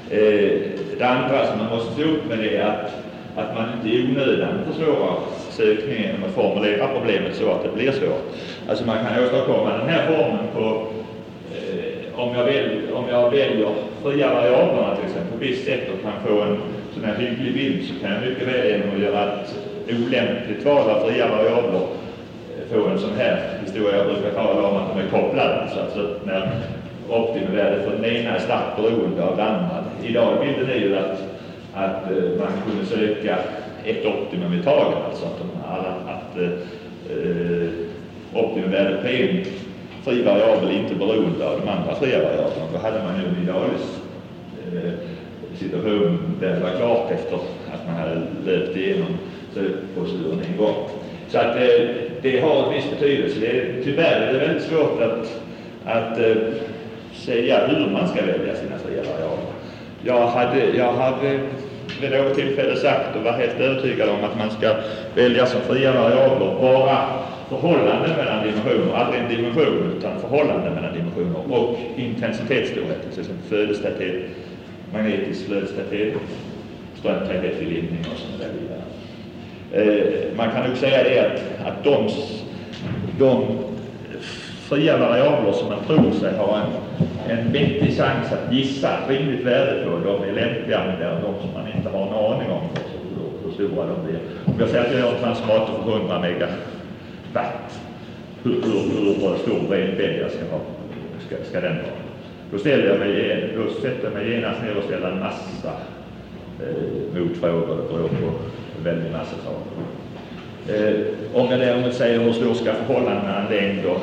Eh, det andra som man måste ta upp med det är att, att man inte i onödan försvårar sökningen genom att formulera problemet så att det blir svårt. Alltså man kan åstadkomma den här formen på eh, om, jag väl, om jag väljer fria variablerna till exempel på visst sätt och kan få en sån här hygglig bild, så kan jag mycket väl genom att göra ett olämpligt val av fria variabler få en sån här historia. Jag brukar tala om att de är kopplade, så alltså när optimumvärdet för den ena är starkt beroende av den andra. Idag bilden är ju att, att man kunde söka ett optimum i taget, alltså att, de, alla, att eh, optimumvärdet på en fri variabel inte beroende av de andra fria variablerna. Då hade man ju en idealisk eh, situation där det var klart efter att man hade löpt igenom sökproceduren en gång. Så att eh, det har en viss betydelse. Det är, tyvärr är det väldigt svårt att, att eh, säga hur man ska välja sina fria variabler. Jag hade, jag hade vid något tillfälle sagt och var helt övertygad om att man ska välja som fria variabler bara förhållanden mellan dimensioner, aldrig en dimension utan förhållanden mellan dimensioner och intensitetsstorhet, till exempel flödestäthet, magnetisk flödestäthet, strömtäthet vid lindning och sådana där vidare. Eh, man kan nog säga det att, att de, de fria variabler som man tror sig ha en, en vettig chans att gissa ett rimligt värde på, de är lämpligare än de som man inte har en aning om hur, hur stora de blir. Om jag säger att jag gör en transformator för hundra megawatt, hur, hur, hur stor välj jag ska ha, ska, ska den ha? Då ställer jag mig, då sätter jag mig genast ner och ställer en massa eh, motfrågor och beror på en väldigt massa saker. Eh, om jag däremot säger hur stor ska förhållandena längd och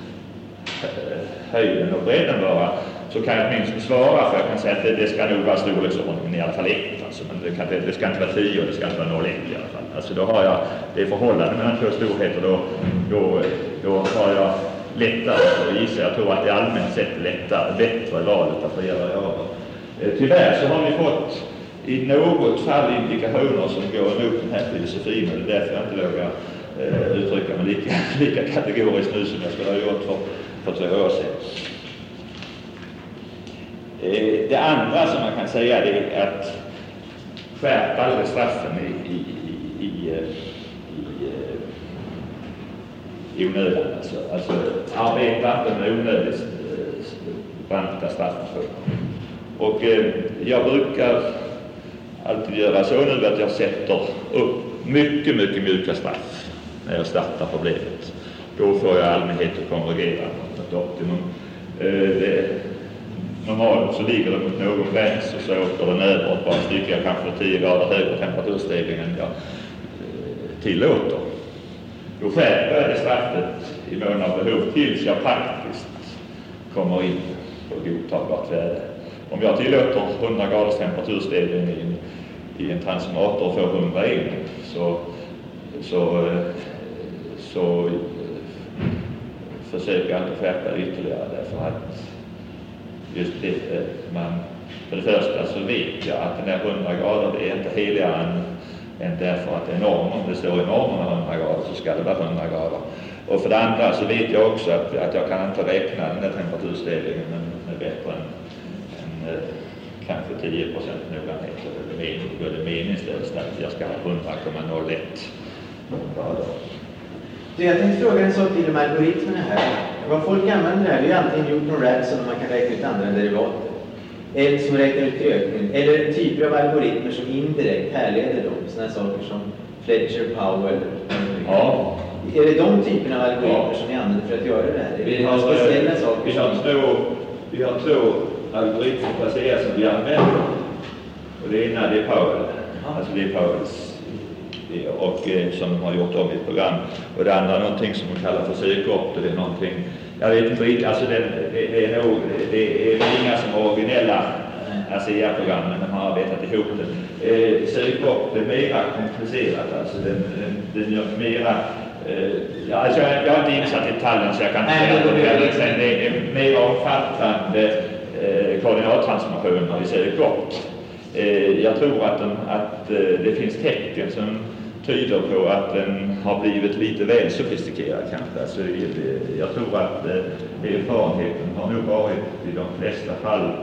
eh, höjden och bredden vara, så kan jag åtminstone svara, för jag kan säga att det, det ska nog vara storleksordningen i alla fall ett, alltså, men det, kan, det ska inte vara tio och det ska inte vara noll komma ett i alla fall. Alltså då har jag, det är förhållanden mellan två storheter, då, då, då har jag lättare att gissa. Jag tror att det allmänt sett lättare, bättre valet av fria variabler. Eh, tyvärr så har vi fått i något fall indikationer som går emot den här filosofin, och det är därför jag inte vågar eh, uttrycka mig lika, lika kategoriskt nu som jag skulle ha gjort för, för två år sedan. Eh, det andra som man kan säga är att skärpa aldrig straffen i, i, i, i, i, i onödan. Alltså, alltså arbeta inte med onödigt branta strafffunktioner. Och eh, jag brukar alltid göra så nu att jag sätter upp mycket, mycket mjuka straff när jag startar problemet. Då får jag allmänhet att konvergera mot ett optimum. Eh, det, normalt så ligger det mot någon gräns och så åker den över ett par stycken, kanske tio grader högre temperaturstegring än jag eh, tillåter. Då skärper jag det straffet i mån av behov tills jag praktiskt kommer in på godtagbart värde. Om jag tillåter hundra graders temperaturstegring i en, i en transformator för hundraen, så, så, så försöker jag inte skärpa ytterligare, därför att just det, man, för det första så vet jag att den där hundra grader är inte heligare än, än därför att det är norm. Om det står i normerna hundra grader så ska det vara hundra grader. Och för det andra så vet jag också att, att jag kan inte räkna den där temperaturstegringen med bättre än, än eh, kanske tio procent noggrannhet. Då är det meningslöst att jag ska ha hundra komma noll ett grader. Jag tänkte fråga en sak till om algoritmerna här. Vad folk använder här, det är antingen Newton Raphson som man kan räkna ut andra derivater, eller som räknar ut ökning, eller typer av algoritmer som indirekt härleder dem, sådana saker som Fletcher, Powell. Ja. Är det de typerna av algoritmer ja. som ni använder för att göra det här? Är vi, det har, speciella saker vi, har två, vi har två algoritmer baserade som vi använder. Och det ena det är Powell, ja. alltså det är Powells. Och eh, som de har gjort om i ett program. Och det andra är någonting som de kallar för sökort. Det är någonting, jag vet inte riktigt, alltså det, det, det är nog, det är inga som är originella A C A-program, men de har arbetat ihop det. Eh, sökort är mera komplicerat, alltså den, den, den gör mera, eh, ja, alltså jag, jag är inte insatt i detaljen så jag kan inte säga att det, det, det är mer omfattande eh, koordinattransformationer i sökort. Eh, jag tror att, de, att eh, det finns tecken som tyder på att den har blivit lite väl sofistikerad kanske. Alltså, jag tror att eh, erfarenheten har nog varit i de flesta fall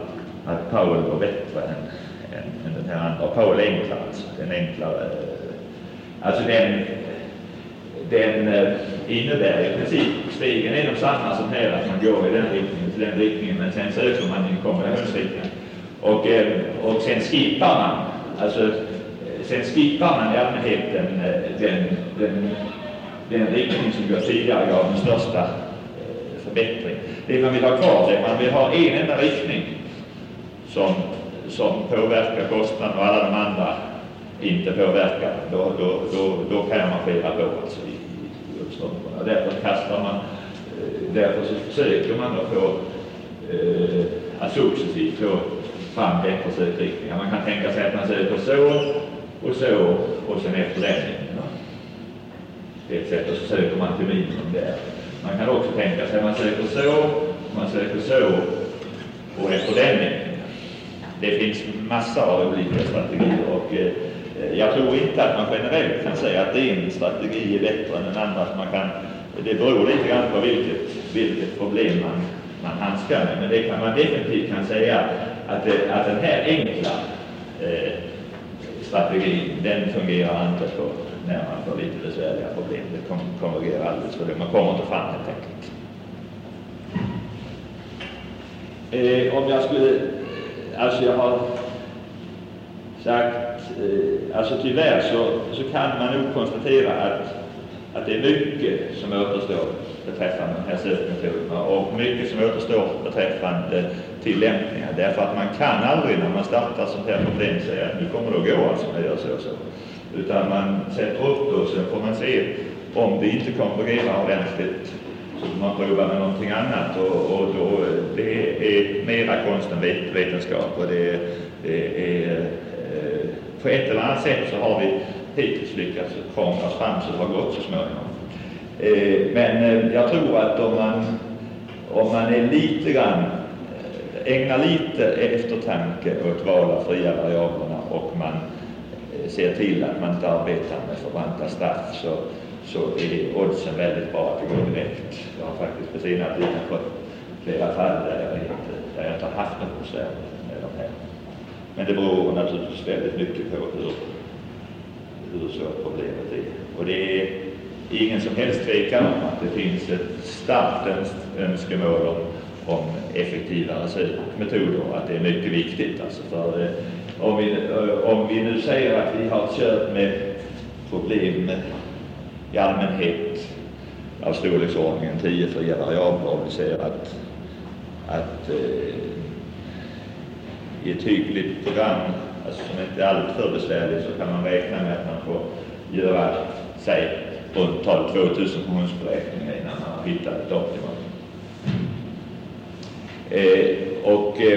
att Paul var bättre än, än, än den här andra. Paul är enklare, alltså. Den enklare, alltså den, den innebär i princip, stegen är de samma som här, att man går i den riktningen till den riktningen, men sen söker man en kombinationsriktning. Och, och sen skippar man, alltså sen skippar man i allmänhet den, den, den, den riktning som går tidigare gav den största förbättring. Det man vill ha kvar är man vill ha en enda riktning som, som påverkar kostnaden och alla de andra inte påverkar. Då, då, då, då kan man skilja på alltså i, i uppståndarna. Därför kastar man, därför så försöker man då få eh, att successivt få fram bättre sökriktningar. Man kan tänka sig att man söker så och så och sen efter den. Det är ett sätt, och så söker man till minimum där. Man kan också tänka sig att man söker så, man söker så och efter den. Det finns massor av olika strategier och eh, jag tror inte att man generellt kan säga att en strategi är bättre än den andra. Man kan, det beror lite grann på vilket, vilket problem man, man handskar med. Men det kan man definitivt kan säga att, det, att den här enkla eh, strategin, den fungerar inte på när man får lite besvärliga problem. Det kommer konvergera alldeles för det. Man kommer inte fram helt enkelt. Eh, om jag skulle, alltså jag har sagt, eh, alltså tyvärr så, så kan man nog konstatera att, att det är mycket som återstår beträffande de här sökmetoderna och mycket som återstår beträffande tillämpningar. Därför att man kan aldrig när man startar sånt här problem säga att nu kommer det att gå alltså när jag gör så och så. Utan man sätter upp det och sen får man se om det inte konvergerar ordentligt så får man prova med någonting annat och, och då det är mera konst än vetenskap och det, det är eh, på ett eller annat sätt så har vi hittills lyckats krångla oss fram så det har gått så småningom. Eh, men eh, jag tror att om man, om man är lite grann ägnar lite eftertanke åt val av fria variablerna och man ser till att man inte arbetar med förvanta straff så, så är oddsen väldigt bra att det går direkt. Jag har faktiskt besinat lite på flera fall där jag inte, där jag inte har haft något besvär med de här. Men det beror naturligtvis väldigt mycket på hur, hur så problemet är. Och det är ingen som helst tvekan om att det finns ett starkt önskemål om, om effektivare sökmetoder och att det är mycket viktigt. Alltså för, om, vi, om vi nu säger att vi har kört med problem i allmänhet av storleksordningen tio fria variabler och vi säger att, att eh, i ett hyggligt program alltså som inte är alltför besvärligt så kan man räkna med att man får göra sig runt tal tvåtusen funktionsberäkningar innan man har hittat ett optimum. Eh, och eh,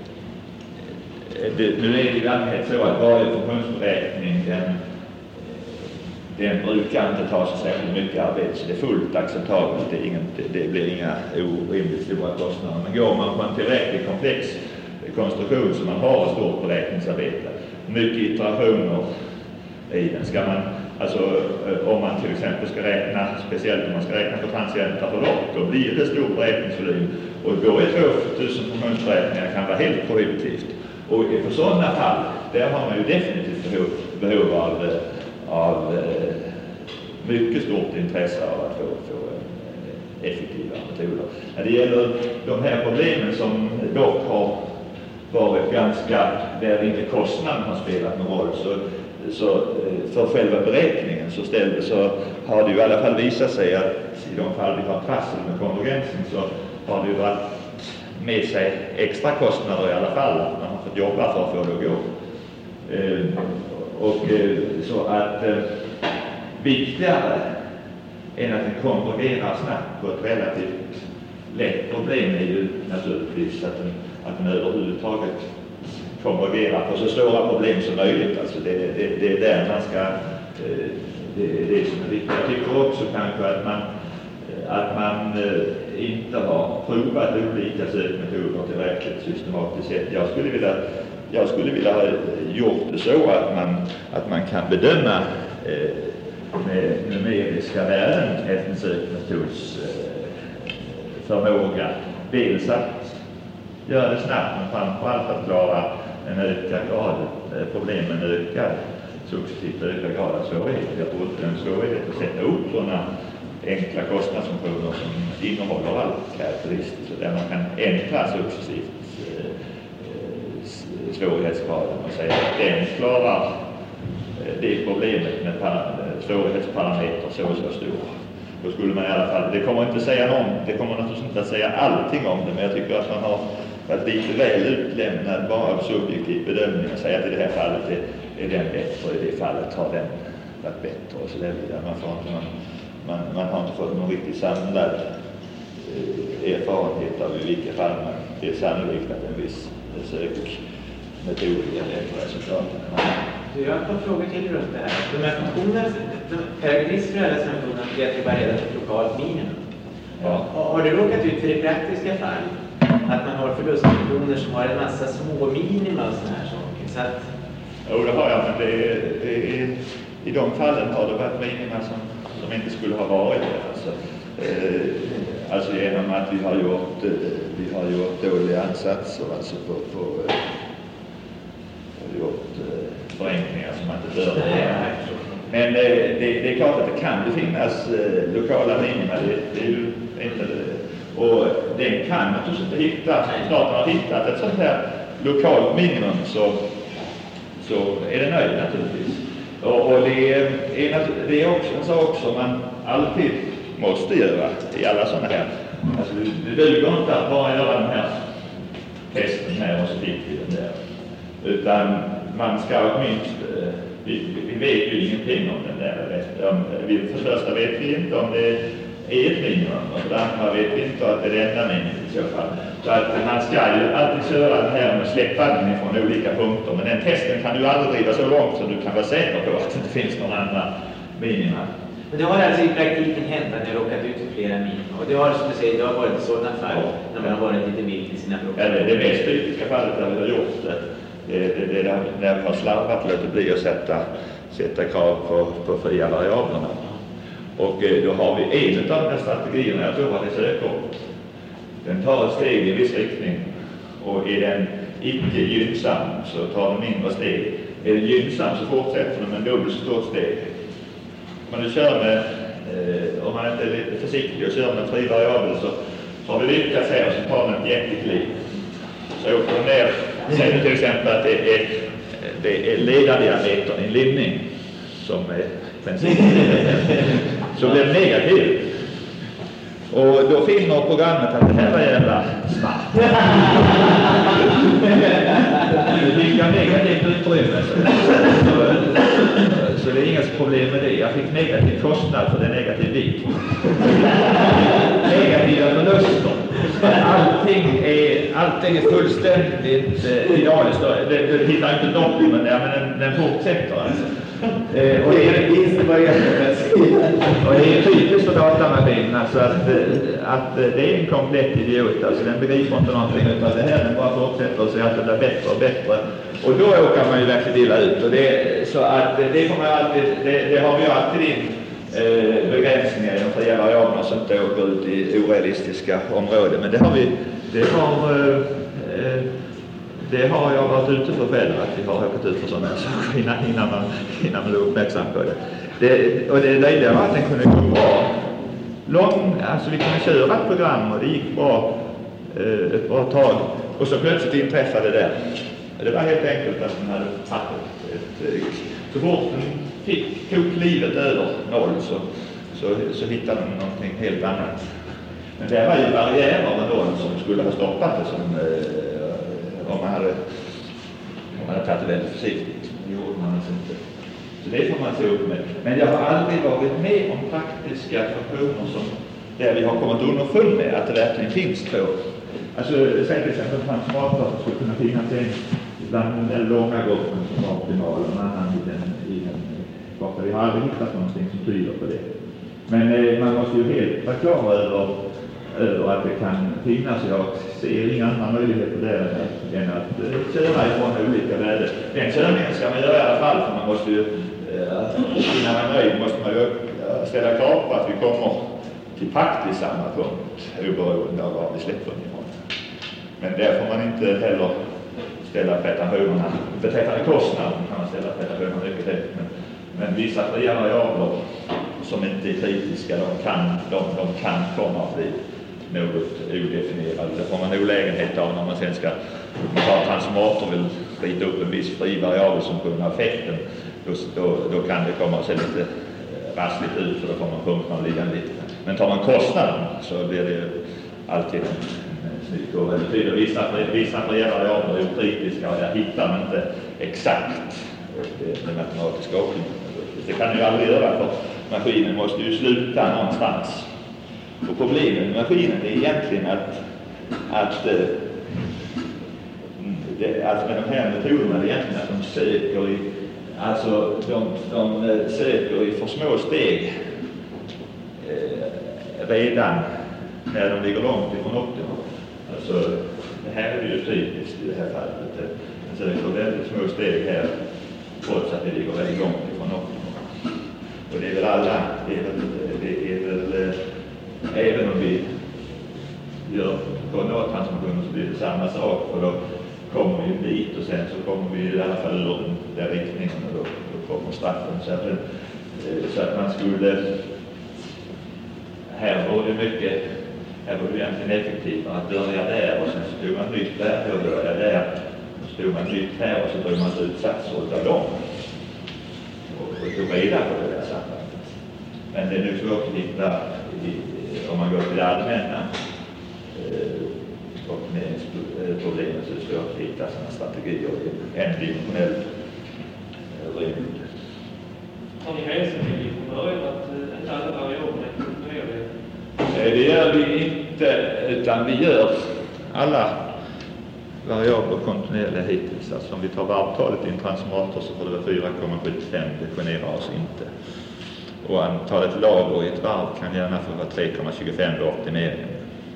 det, nu är det i allmänhet så att varje funktionsberäkning den, den brukar inte ta så särskilt mycket arbete så det är fullt acceptabelt. Det, är ingen, det, det blir inga orimligt stora kostnader. Men går man på en tillräckligt komplex konstruktion som man har ett stort beräkningsarbete, mycket iterationer i den, ska man alltså om man till exempel ska räkna, speciellt om man ska räkna på transienta förlopp, då blir det stor beräkningsvolym och då är tvåtusen funktionsberäkningar kan vara helt prohibitivt. Och för sådana fall, där har man ju definitivt behov, behov av, av mycket stort intresse av att få, få effektiva metoder. När det gäller de här problemen som dock har varit ganska, där inte kostnaden har spelat någon roll, så Så för själva beräkningen så, ställde, så har det ju i alla fall visat sig att i de fall vi har trassel med konvergensen så har det ju varit med sig extra kostnader i alla fall. Man har fått jobba för att få det att gå. Eh, och eh, så att eh, viktigare än att den konvergerar snabbt på ett relativt lätt problem är ju naturligtvis att den, att den överhuvudtaget konvergera på så stora problem som möjligt. Alltså det, det, det är där man ska, det är det som är viktigt. Jag tycker också kanske att man, att man inte har provat olika sökmetoder tillräckligt systematiskt sätt. Jag skulle vilja, jag skulle vilja ha gjort det så att man, att man kan bedöma med numeriska värden en sökmetods förmåga. Dels att göra det snabbt, men framförallt att klara en ökad grad, problemen ökar successivt ökad grad av svårighet. Jag tror inte det är en svårighet att sätta upp sådana enkla kostnadsfunktioner som innehåller allt karaktäristiskt, där man kan ändra successivt eh, svårighetsgraden och säga att den klarar eh, det problemet med par- svårighetsparameter så och så stor. Då skulle man i alla fall, det kommer inte säga någon, det kommer naturligtvis inte att säga allting om det, men jag tycker att man har varit lite väl utlämnad bara av subjektiv bedömning och säga att i det här fallet är, är den bättre, och i det fallet har den varit bättre och så där vidare. Man, får inte, man, man, man har inte fått någon riktigt samlad eh, erfarenhet av i vilka fall man, det är sannolikt att en viss sökmetod ger rätt resultat. Jag har ett frågor till runt det här. De här funktionerna, karaktäristiskt för alla funktionerna är att vi bara reda på ett lokalt minimum. Ja. Har du råkat ut för i praktiska fall att man har förlustfunktioner som har en massa små minima och sådana här saker? Så att... Jo, det har jag, men det är, det är, i de fallen har det varit minima som, som inte skulle ha varit det. Alltså, eh, alltså genom att vi har gjort, eh, vi har gjort dåliga ansatser, alltså på, på eh, gjort eh, förenklingar som man inte bör göra. Men eh, det, det är klart att det kan det finnas eh, lokala minima, det, det är ju inte det. Och den kan naturligtvis inte hitta, snart man har hittat ett sånt här lokalt minimum så, så är det nöjd naturligtvis. Och, och det, är, det är också en sak som man alltid måste göra i alla sådana här. Alltså det, det duger inte att bara göra den här testen här och så fick vi den där. Utan man ska åtminstone, vi, vi vet ju ingenting om den där. Om, vi, för det första vet vi inte om det är ett minimum, och för det andra vet vi inte att det är det enda minimum i så fall. Så att man ska ju alltid köra den här med släppa den ifrån olika punkter, men den testen kan du aldrig driva så långt så du kan vara säker på att det inte finns någon andra minima. Men det har alltså i praktiken hänt att ni har råkat ut för flera minima, och det har, som du säger, det har varit sådana fall ja. När man har varit lite mild i sina frågor. Ja, det, det mest typiska fallet där vi har gjort det, det, det, det där, när vi har slarvat låter bli att sätta, sätta krav på, på fria variablerna. Och eh, då har vi en av de här strategierna, jag tror att det söker. Den tar ett steg i en viss riktning, och är den icke gynnsam så tar den mindre steg. Är den gynnsam så fortsätter den med en dubbelt så stort steg. Om man nu kör med, eh, om man inte är lite försiktig och kör med en fri variabel så, så har vi lyckats här och så tar den ett jättekliv. Så åker den ner, säger till exempel att det är, det är ledardiametern i en linning som är så blir det negativt. Och då finner programmet att det här var jävla smart. Nu fick jag negativt utrymme. Så, så det är inget problem med det. Jag fick negativ kostnad för det negativ vikt. Negativa förluster. Allting är, allting är fullständigt eh, idealiskt. Det, det hittar inte dock, men, ja, men den, den fortsätter alltså. Eh, och, det är, och det är typiskt för datamaskinen alltså att, att det är en komplett idiot, alltså den begriper inte någonting utan det här, den bara fortsätter och säger att det blir bättre och bättre, och då åker man ju verkligen illa ut, och det, så att det får man alltid, det, det har vi ju alltid in eh, begränsningar i de fria variablerna som inte åker ut i orealistiska områden, men det har vi, det har eh, det har jag varit ute för själv, att vi har åkt ut för sådana saker innan, innan, man, innan man är uppmärksam på det. det och det löjliga var att den kunde gå bra. Lång, alltså vi kunde köra ett program och det gick bra eh, ett bra tag. Och så plötsligt inträffade det där. Det var helt enkelt att den hade tagit ett, ett, så fort den fick kok livet över noll så, så, så hittade den någonting helt annat. Men det var ju barriärer med noll som skulle ha stoppat det som eh, om man hade, om man hade tagit det väldigt försiktigt. Det gjorde man alltså inte. Så det får man se upp med. Men jag har aldrig varit med om praktiska funktioner som där vi har kommit underfund med att det verkligen finns två. Alltså, säg till exempel att man smartar att det skulle kunna finnas en bland den långa gruppen som var optimal och en annan i den, i den korta. Vi har aldrig hittat någonting som tyder på det. Men eh, man måste ju helt vara klar över över att det kan finnas. Jag ser inga andra möjligheter där än att uh, köra ifrån olika värden. Den körningen ska man göra i alla fall, för man måste ju, uh, innan man är nöjd måste man ju uh, ställa krav på att vi kommer till praktiskt samma punkt oberoende av var vi släpper ifrån. Men där får man inte heller ställa pretensionerna. Beträffande kostnaden kan man ställa pretensionerna mycket högt. Men, men vissa fria variabler som inte är kritiska, de kan, de, de kan komma att bli något odefinierade. Det får man olägenhet av när man sen ska ta transformator vill rita upp en viss fri variabel som på grund av effekten. Då, då, då kan det komma att se lite rassligt ut, för då får man punkterna liggande lite. Men tar man kostnaden så blir det alltid en, en snygg kurva. Det betyder vissa, vissa fria variabler är okritiska och jag hittar man inte exakt det, det matematiska avskiljandet. Det kan ju aldrig göra, för maskinen måste ju sluta någonstans. Och problemet med maskinen är egentligen att, att, det, att med de här metoderna är egentligen att de söker i, alltså de, de söker i för små steg eh, redan när de ligger långt ifrån optimum. Alltså det här är ju typiskt i det här fallet. Den söker väldigt små steg här trots att det ligger väldigt långt ifrån optimum. Och det är väl alla, det är väl, det är väl även om vi gör koordinattransformationer så blir det samma sak, för då kommer vi en bit och sen så kommer vi i alla fall ur den där riktningen och då, då kommer straffen. Så att, så att man skulle, här var det mycket, här var det egentligen effektivare att börja där och sen så tog man nytt där och börja där och så tog man nytt här och så drog man slutsatser av dem och, och tog reda på det där sammanhanget. Men det är nu svårt att hitta i, om man går till det allmänna eh, optimeringsproblemet så är det svårt att hitta sådana strategier i en dimensionell eh, rymd. Har ni hänsyn till från början att inte alla variabler är kontinuerliga? Det gör vi inte, utan vi gör alla variabler kontinuerliga hittills. Alltså om vi tar varvtalet i en transformator så får det vara fyra komma sjuttiofem, det generar oss inte. Och antalet lager i ett varv kan gärna få vara tre komma tjugofem vid optimeringen.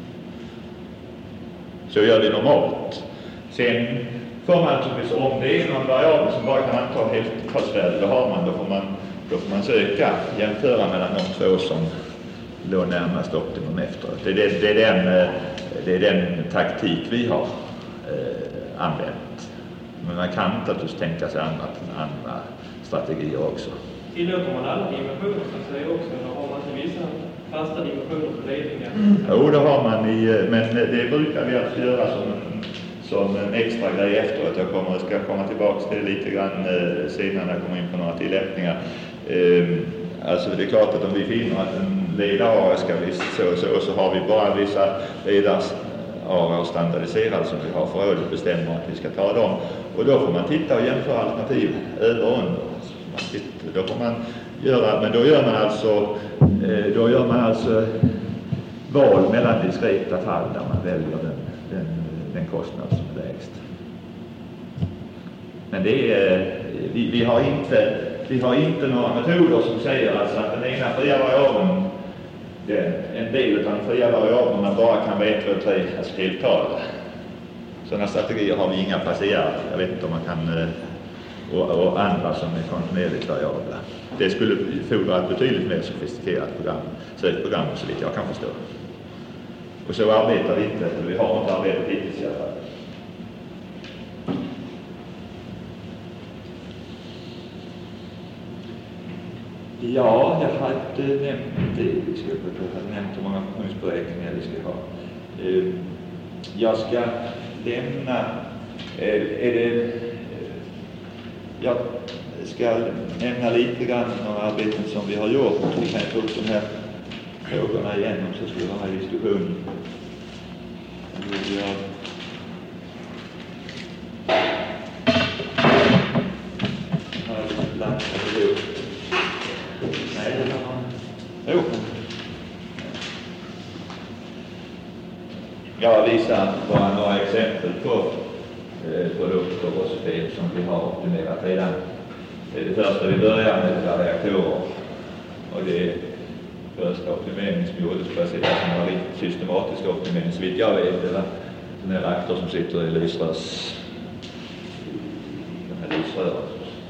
Så gör vi normalt. Sen får man naturligtvis, om det är någon variabel som bara kan anta heltalsvärde, då har man, då får man, då får man söka, jämföra mellan de två som låg närmast optimum efteråt. Det är, det, det är, den, det är den taktik vi har eh, använt. Men man kan inte tänka sig andra, andra strategier också. Tillåter man alla dimensioner så att säga också, eller har man inte vissa fasta dimensioner för ledningar? Jo, det har man i, men det brukar vi alltså göra som en, som en extra grej efteråt. Jag kommer, ska komma tillbaka till det lite grann eh, senare när jag kommer in på några tillämpningar. Eh, alltså det är klart att om vi finner att en ledare ska visst så och så, så har vi bara vissa ledars A standardiserade som vi har förrådet bestämmer att vi ska ta dem. Och då får man titta och jämföra alternativ över och under. Då får man göra, men då gör man alltså, då gör man alltså val mellan diskreta fall där man väljer den, den, den kostnad som är lägst. Men det är, vi, vi, har inte, vi har inte några metoder som säger alltså att den ena fria variabeln, den, en del av de fria variablerna bara kan vara ett, två, tre, alltså heltal. Sådana strategier har vi inga passerat. Jag vet inte om man kan, och, och andra som är kontinuerligt variabla. Det skulle fordra ett betydligt mer sofistikerat program, sökprogram så vitt jag kan förstå. Och så arbetar vi inte, eller vi har inte arbetat hittills i alla fall. Ja, jag hade nämnt det. Vi ska, jag hade nämnt hur många funktionsberäkningar vi ska ha. Jag ska lämna, är det, jag ska nämna lite grann några arbeten som vi har gjort. Vi kan ta upp de här frågorna igen om så skulle vara en diskussion. Jag har lite blankt ihop. Nej, det var han. Jo. Jag visar bara några exempel på eh, produkter och system som vi har optimerat redan. Det första vi börjar med är reaktorer. Och det är första optimeringen som gjordes baserat på några systematiska optimering. Så vitt jag vet, det var den här reaktor som sitter i lysrörs, de här lysrören.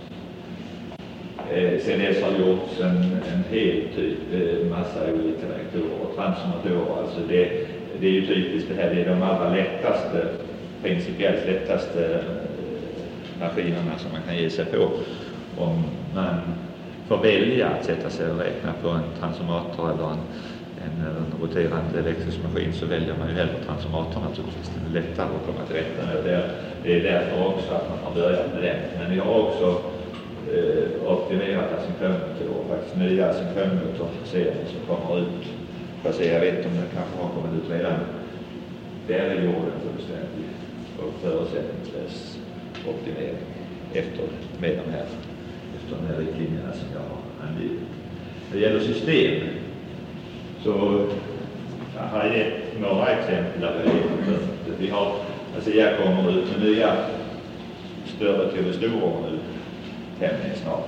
Eh, sen dess har gjorts en, en hel typ, eh, massa olika reaktorer och transformatorer. Alltså det, det är ju typiskt det här, det är de allra lättaste, principiellt lättaste maskinerna som man kan ge sig på. Om man får välja att sätta sig och räkna på en transformator eller en, en, en roterande elektrisk maskin, så väljer man ju hellre transformatorn naturligtvis. Det är lättare att komma till rätta med det. Det är därför också att man har börjat med det. Men vi har också eh, optimerat asynkronmotorer, faktiskt nya asynkronmotorserier som kommer ut. Jag säger, jag vet inte om det kanske har kommit ut redan. Där är jorden fullständig och förutsättningslös optimering efter, med de här, efter de här riktlinjerna som jag har angivit. När det gäller system så jag har jag gett några exempel där vi har, alltså jag kommer ut med nya större televisorer nu tämligen snart.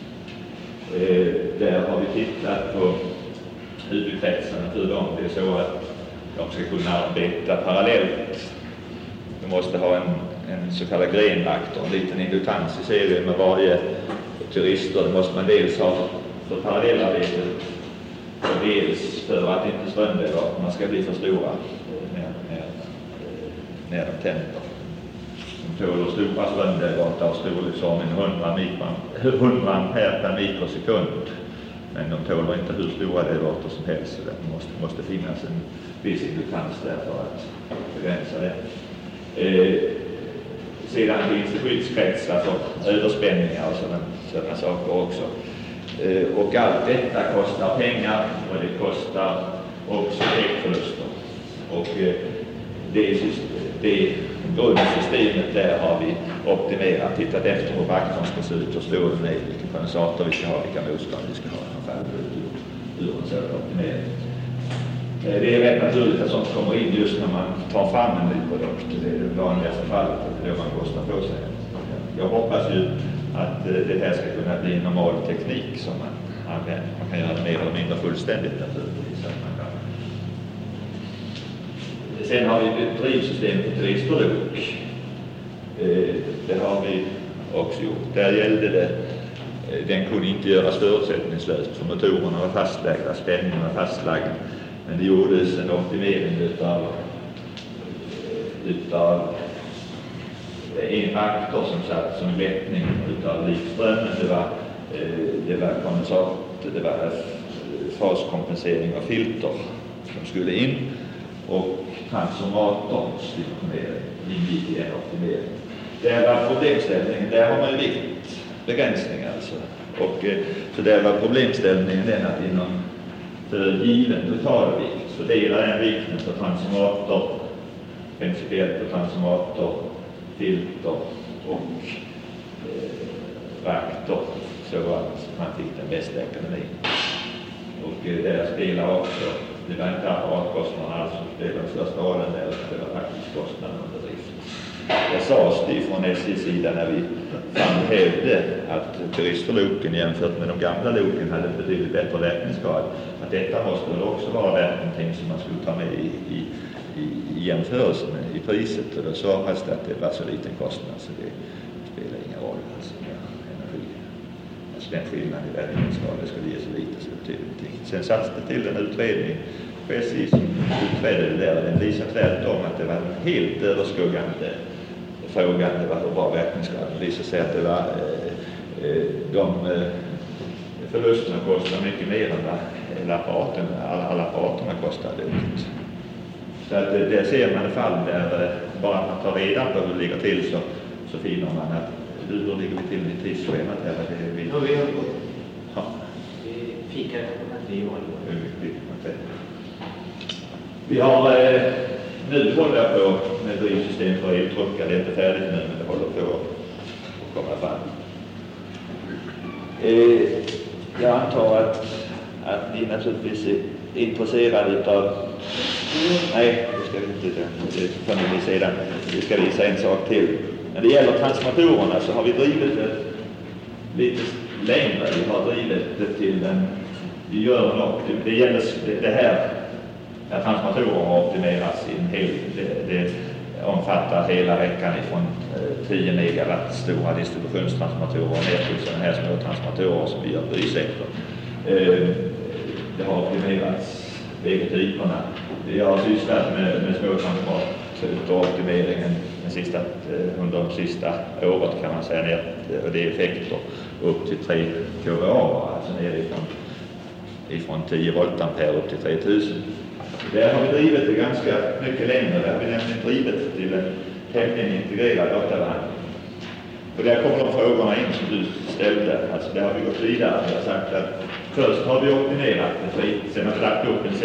Eh, där har vi tittat på huvudkretsarna för dem. Det är så att de ska kunna arbeta parallellt. Vi måste ha en, en så kallad grenreaktor, en liten induktions i serien med varje turister. Det måste man dels ha för parallellarbetet och dels för att inte strömleverna ska bli för stora när, när, när de tänder. De tål stora strömleverna av storleksordningen hundra ampere per mikrosekund. Men de tål inte hur stora leverter som helst, så det måste, måste finnas en viss induktions där för att begränsa det. Eh, sedan finns det skyddskretsar för överspänningar och sådana, sådana saker också. Eh, och allt detta kostar pengar och det kostar också effektförluster. Och eh, det, det grundsystemet där har vi optimerat, tittat efter hur reaktorn ska se ut och slå den med vilken kondensator vi ska ha, vilka motstånd vi ska ha ur, ur en sådan optimering. Det är rätt naturligt att sånt kommer in just när man tar fram en ny produkt. Det är det vanligaste fallet, det är det man kostar på sig. Jag hoppas ju att det här ska kunna bli en normal teknik som man använder. Man kan göra det mer eller mindre fullständigt naturligtvis. Sen har vi ett drivsystem för turistlok. Det har vi också gjort. Där gällde det, den kunde inte göras förutsättningslöst för motorerna var fastlagda, spänningen var fastlagd. Men det gjordes en optimering utav, utav en reaktor som satt som lättning utav likströmmen. Det var, det var kondensat, det var faskompensering av filter som skulle in och transformatorns dimensionering ingick i en optimering. Det var problemställningen, där har man ju viktbegränsningar alltså. Och så där var problemställningen den att inom för given totalvikt fördelar den vikten för transformator, principiellt för transformator, filter och eh, reaktor så att man fick den bästa ekonomin. Och eh, där spelar också, det var inte apparatkostnaderna alls som spelade den största rollen där, utan det var faktiskt kostnaden under drift. Det sades det från S J:s sida när vi framhävde att turisterloken jämfört med de gamla loken hade betydligt bättre verkningsgrad. Att detta måste väl också vara någonting som man skulle ta med i, i, i, i jämförelsen i priset. Och då svarades det att det var så liten kostnad så det spelar ingen roll. Alltså, energi. Alltså den skillnaden i verkningsgrad, det skulle ge så lite så det betyder ingenting. Sen satt det till en utredning på S J som utredde det där. Den visade tvärtom att det var en helt överskuggande frågan. Det var hur bra verkningsgraden. Det visade sig att det var eh, de eh, förlusterna kostade mycket mer än vad apparaten, alla, alla apparaterna kostade ut. Så att eh, där ser man ett fall där eh, bara man tar reda på hur det ligger till så, så finner man att hur ligger vi till i tidsschemat här? Det vi... Ja, vi har gått. Ja. Vi fikar på tre år. Vi har eh, nu håller på med drivsystem för eltruckar. Det är inte färdigt nu, men det håller på att komma fram. Eh, jag antar att, att ni naturligtvis är intresserade av... Nej, det ska vi inte. Det kan ni sedan. Vi ska visa en sak till. När det gäller transformatorerna så har vi drivit det lite längre. Vi har drivit det till en... Vi gör något. Det gäller det här... Där transformatorer optimeras in hel, det, det omfattar hela räckan ifrån eh, tio megawatt stora distributionstransformatorer ner till sådana här små transformatorer som vi gör på Y-sektorn. Eh, det har optimerats vegetyperna. Vi har sysslat med, med småtransportoptimeringen den sista, eh, under de sista året kan man säga ner, och det är effekter upp till tre kilowatt, alltså nerifrån ifrån tio voltampere upp till tre tusen. Där har vi drivit det ganska mycket längre. Där har vi nämligen drivit till en tämligen integrerad databehandling. Och där kommer de frågorna in som du ställde. Alltså där har vi gått vidare. Vi har sagt att först har vi optimerat det fritt. Sen har vi lagt upp en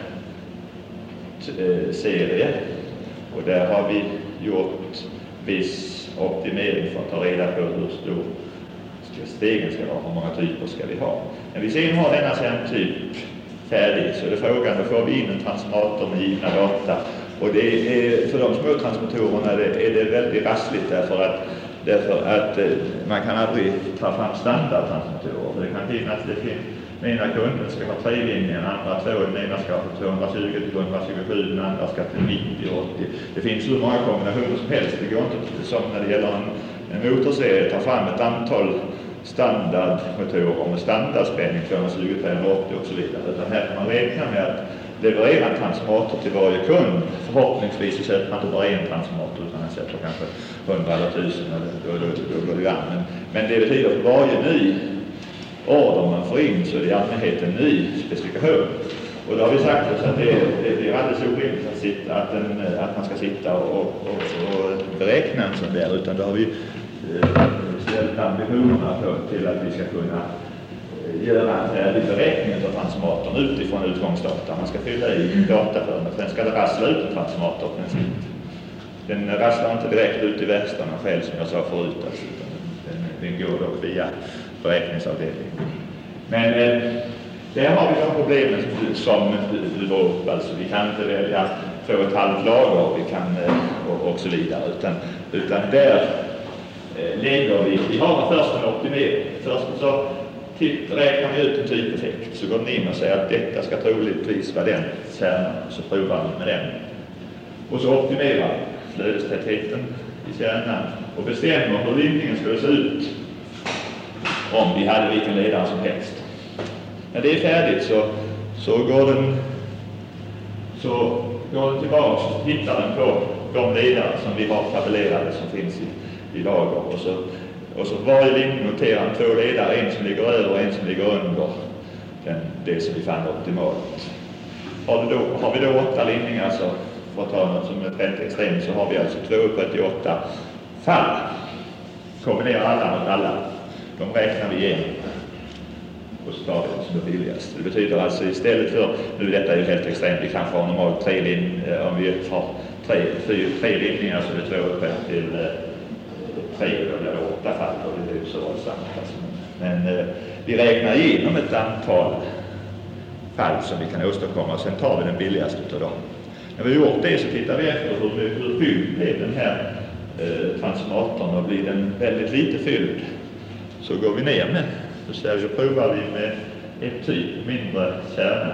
CERN-serie. Och där har vi gjort viss optimering för att ta reda på hur stor stegen ska vara, hur många typer ska vi ha. När vi sen har denna CERN-typ färdig så är det frågan, då får vi in en transformator med givna data. Och det är, för de små transportorerna är det väldigt rassligt därför att, därför att man kan aldrig ta fram standardtransformatorer. För det kan finnas, det finns, den ena kunden ska ha tre linjer, den andra två, den ena ska ha tvåhundratjugo till tvåhundratjugosju, den andra ska till nittio och åttio. Det finns hur många kombinationer som helst. Det går inte som när det gäller en, en motorserie ta fram ett antal standardmotorer med standardspänning tvåhundratjugo till tvåhundraåttio och så vidare. Utan här kan man räkna med att leverera en transformator till varje kund. Förhoppningsvis så sätter man inte bara en transformator utan man sätter kanske hundra eller tusen eller då, då, då går det an. Men, men det betyder för varje ny order man får in så är det i allmänhet en ny specifikation. Och då har vi sagt oss att det, det, det är alldeles orimligt att, sitta, att, en, att man ska sitta och, och, och beräkna en sån där, utan då har vi eh, ställt ambitionerna för, till att vi ska kunna göra en färdig beräkning av transformatorn utifrån utgångsdata. Man ska fylla i data för den, sen ska det rassla ut en transformator. Den rasslar inte direkt ut i verkstaden själv som jag sa förut, alltså, utan den, den går dock via beräkningsavdelningen. Men eh, där har vi de problemen som du drar upp. Alltså, vi kan inte välja två och ett halvt lager vi kan, eh, och, och så vidare, utan, utan där eh, lägger vi, vi har först en optimering. Först så Titt, räknar vi ut en typeffekt så går den in och säger att detta ska troligtvis vara den kärnan, så provar vi med den. Och så optimerar flödestätheten i kärnan och bestämmer hur linjen skulle se ut om vi hade vilken ledare som helst. När det är färdigt så, så, går, den, så går den tillbaka och tittar den på de ledare som vi har tabulerade som finns i, i lager och så Och så varje linje noterar två ledare, en som ligger över och en som ligger under den, det som vi fann optimalt. Har, det då, har vi då åtta linjer, så för att ta något som är rätt extremt, så har vi alltså tvåhundrasjuttioåtta fall. Kombinerar alla mot alla. De räknar vi igenom. Och så tar vi det som är billigast. Det betyder alltså istället för, nu detta är ju helt extremt, vi kanske har normalt tre linjer, om vi har tre, fyra, tre linjer så är det två uppe till tre eller åtta fall och det är ju så våldsamt. Alltså. Men eh, vi räknar igenom ett antal fall som vi kan åstadkomma och sen tar vi den billigaste utav dem. När vi har gjort det så tittar vi efter hur, hur fylld är den här eh, transformatorn, och blir den väldigt lite fylld så går vi ner med. Så där så provar vi med ett typ mindre kärna.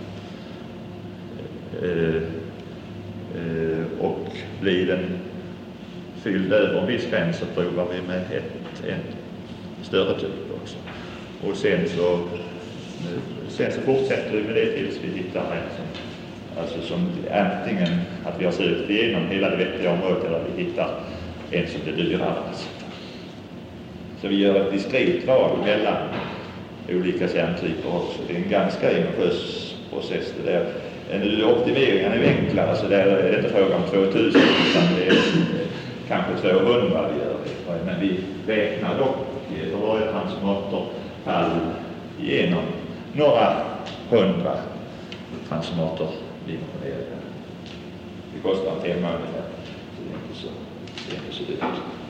Eh, eh, och blir den fylld över en viss gräns så provar vi med ett, en större typ också. Och sen så, sen så fortsätter vi med det tills vi hittar en som, alltså som antingen att vi har sökt igenom hela det vettiga området eller vi hittar en som är dyrare. Så vi gör ett diskret val mellan olika kärntyper också. Det är en ganska ingeniös process det där. Nu optimeringen är enklare, så där är det inte fråga om tvåtusen utan det är kanske tvåhundra vi gör det. Men vi räknar dock för varje transformatorfall igenom några hundra transformator linjer på det. Det kostar en femma ungefär. Så det är inte så, det är inte så dyrt.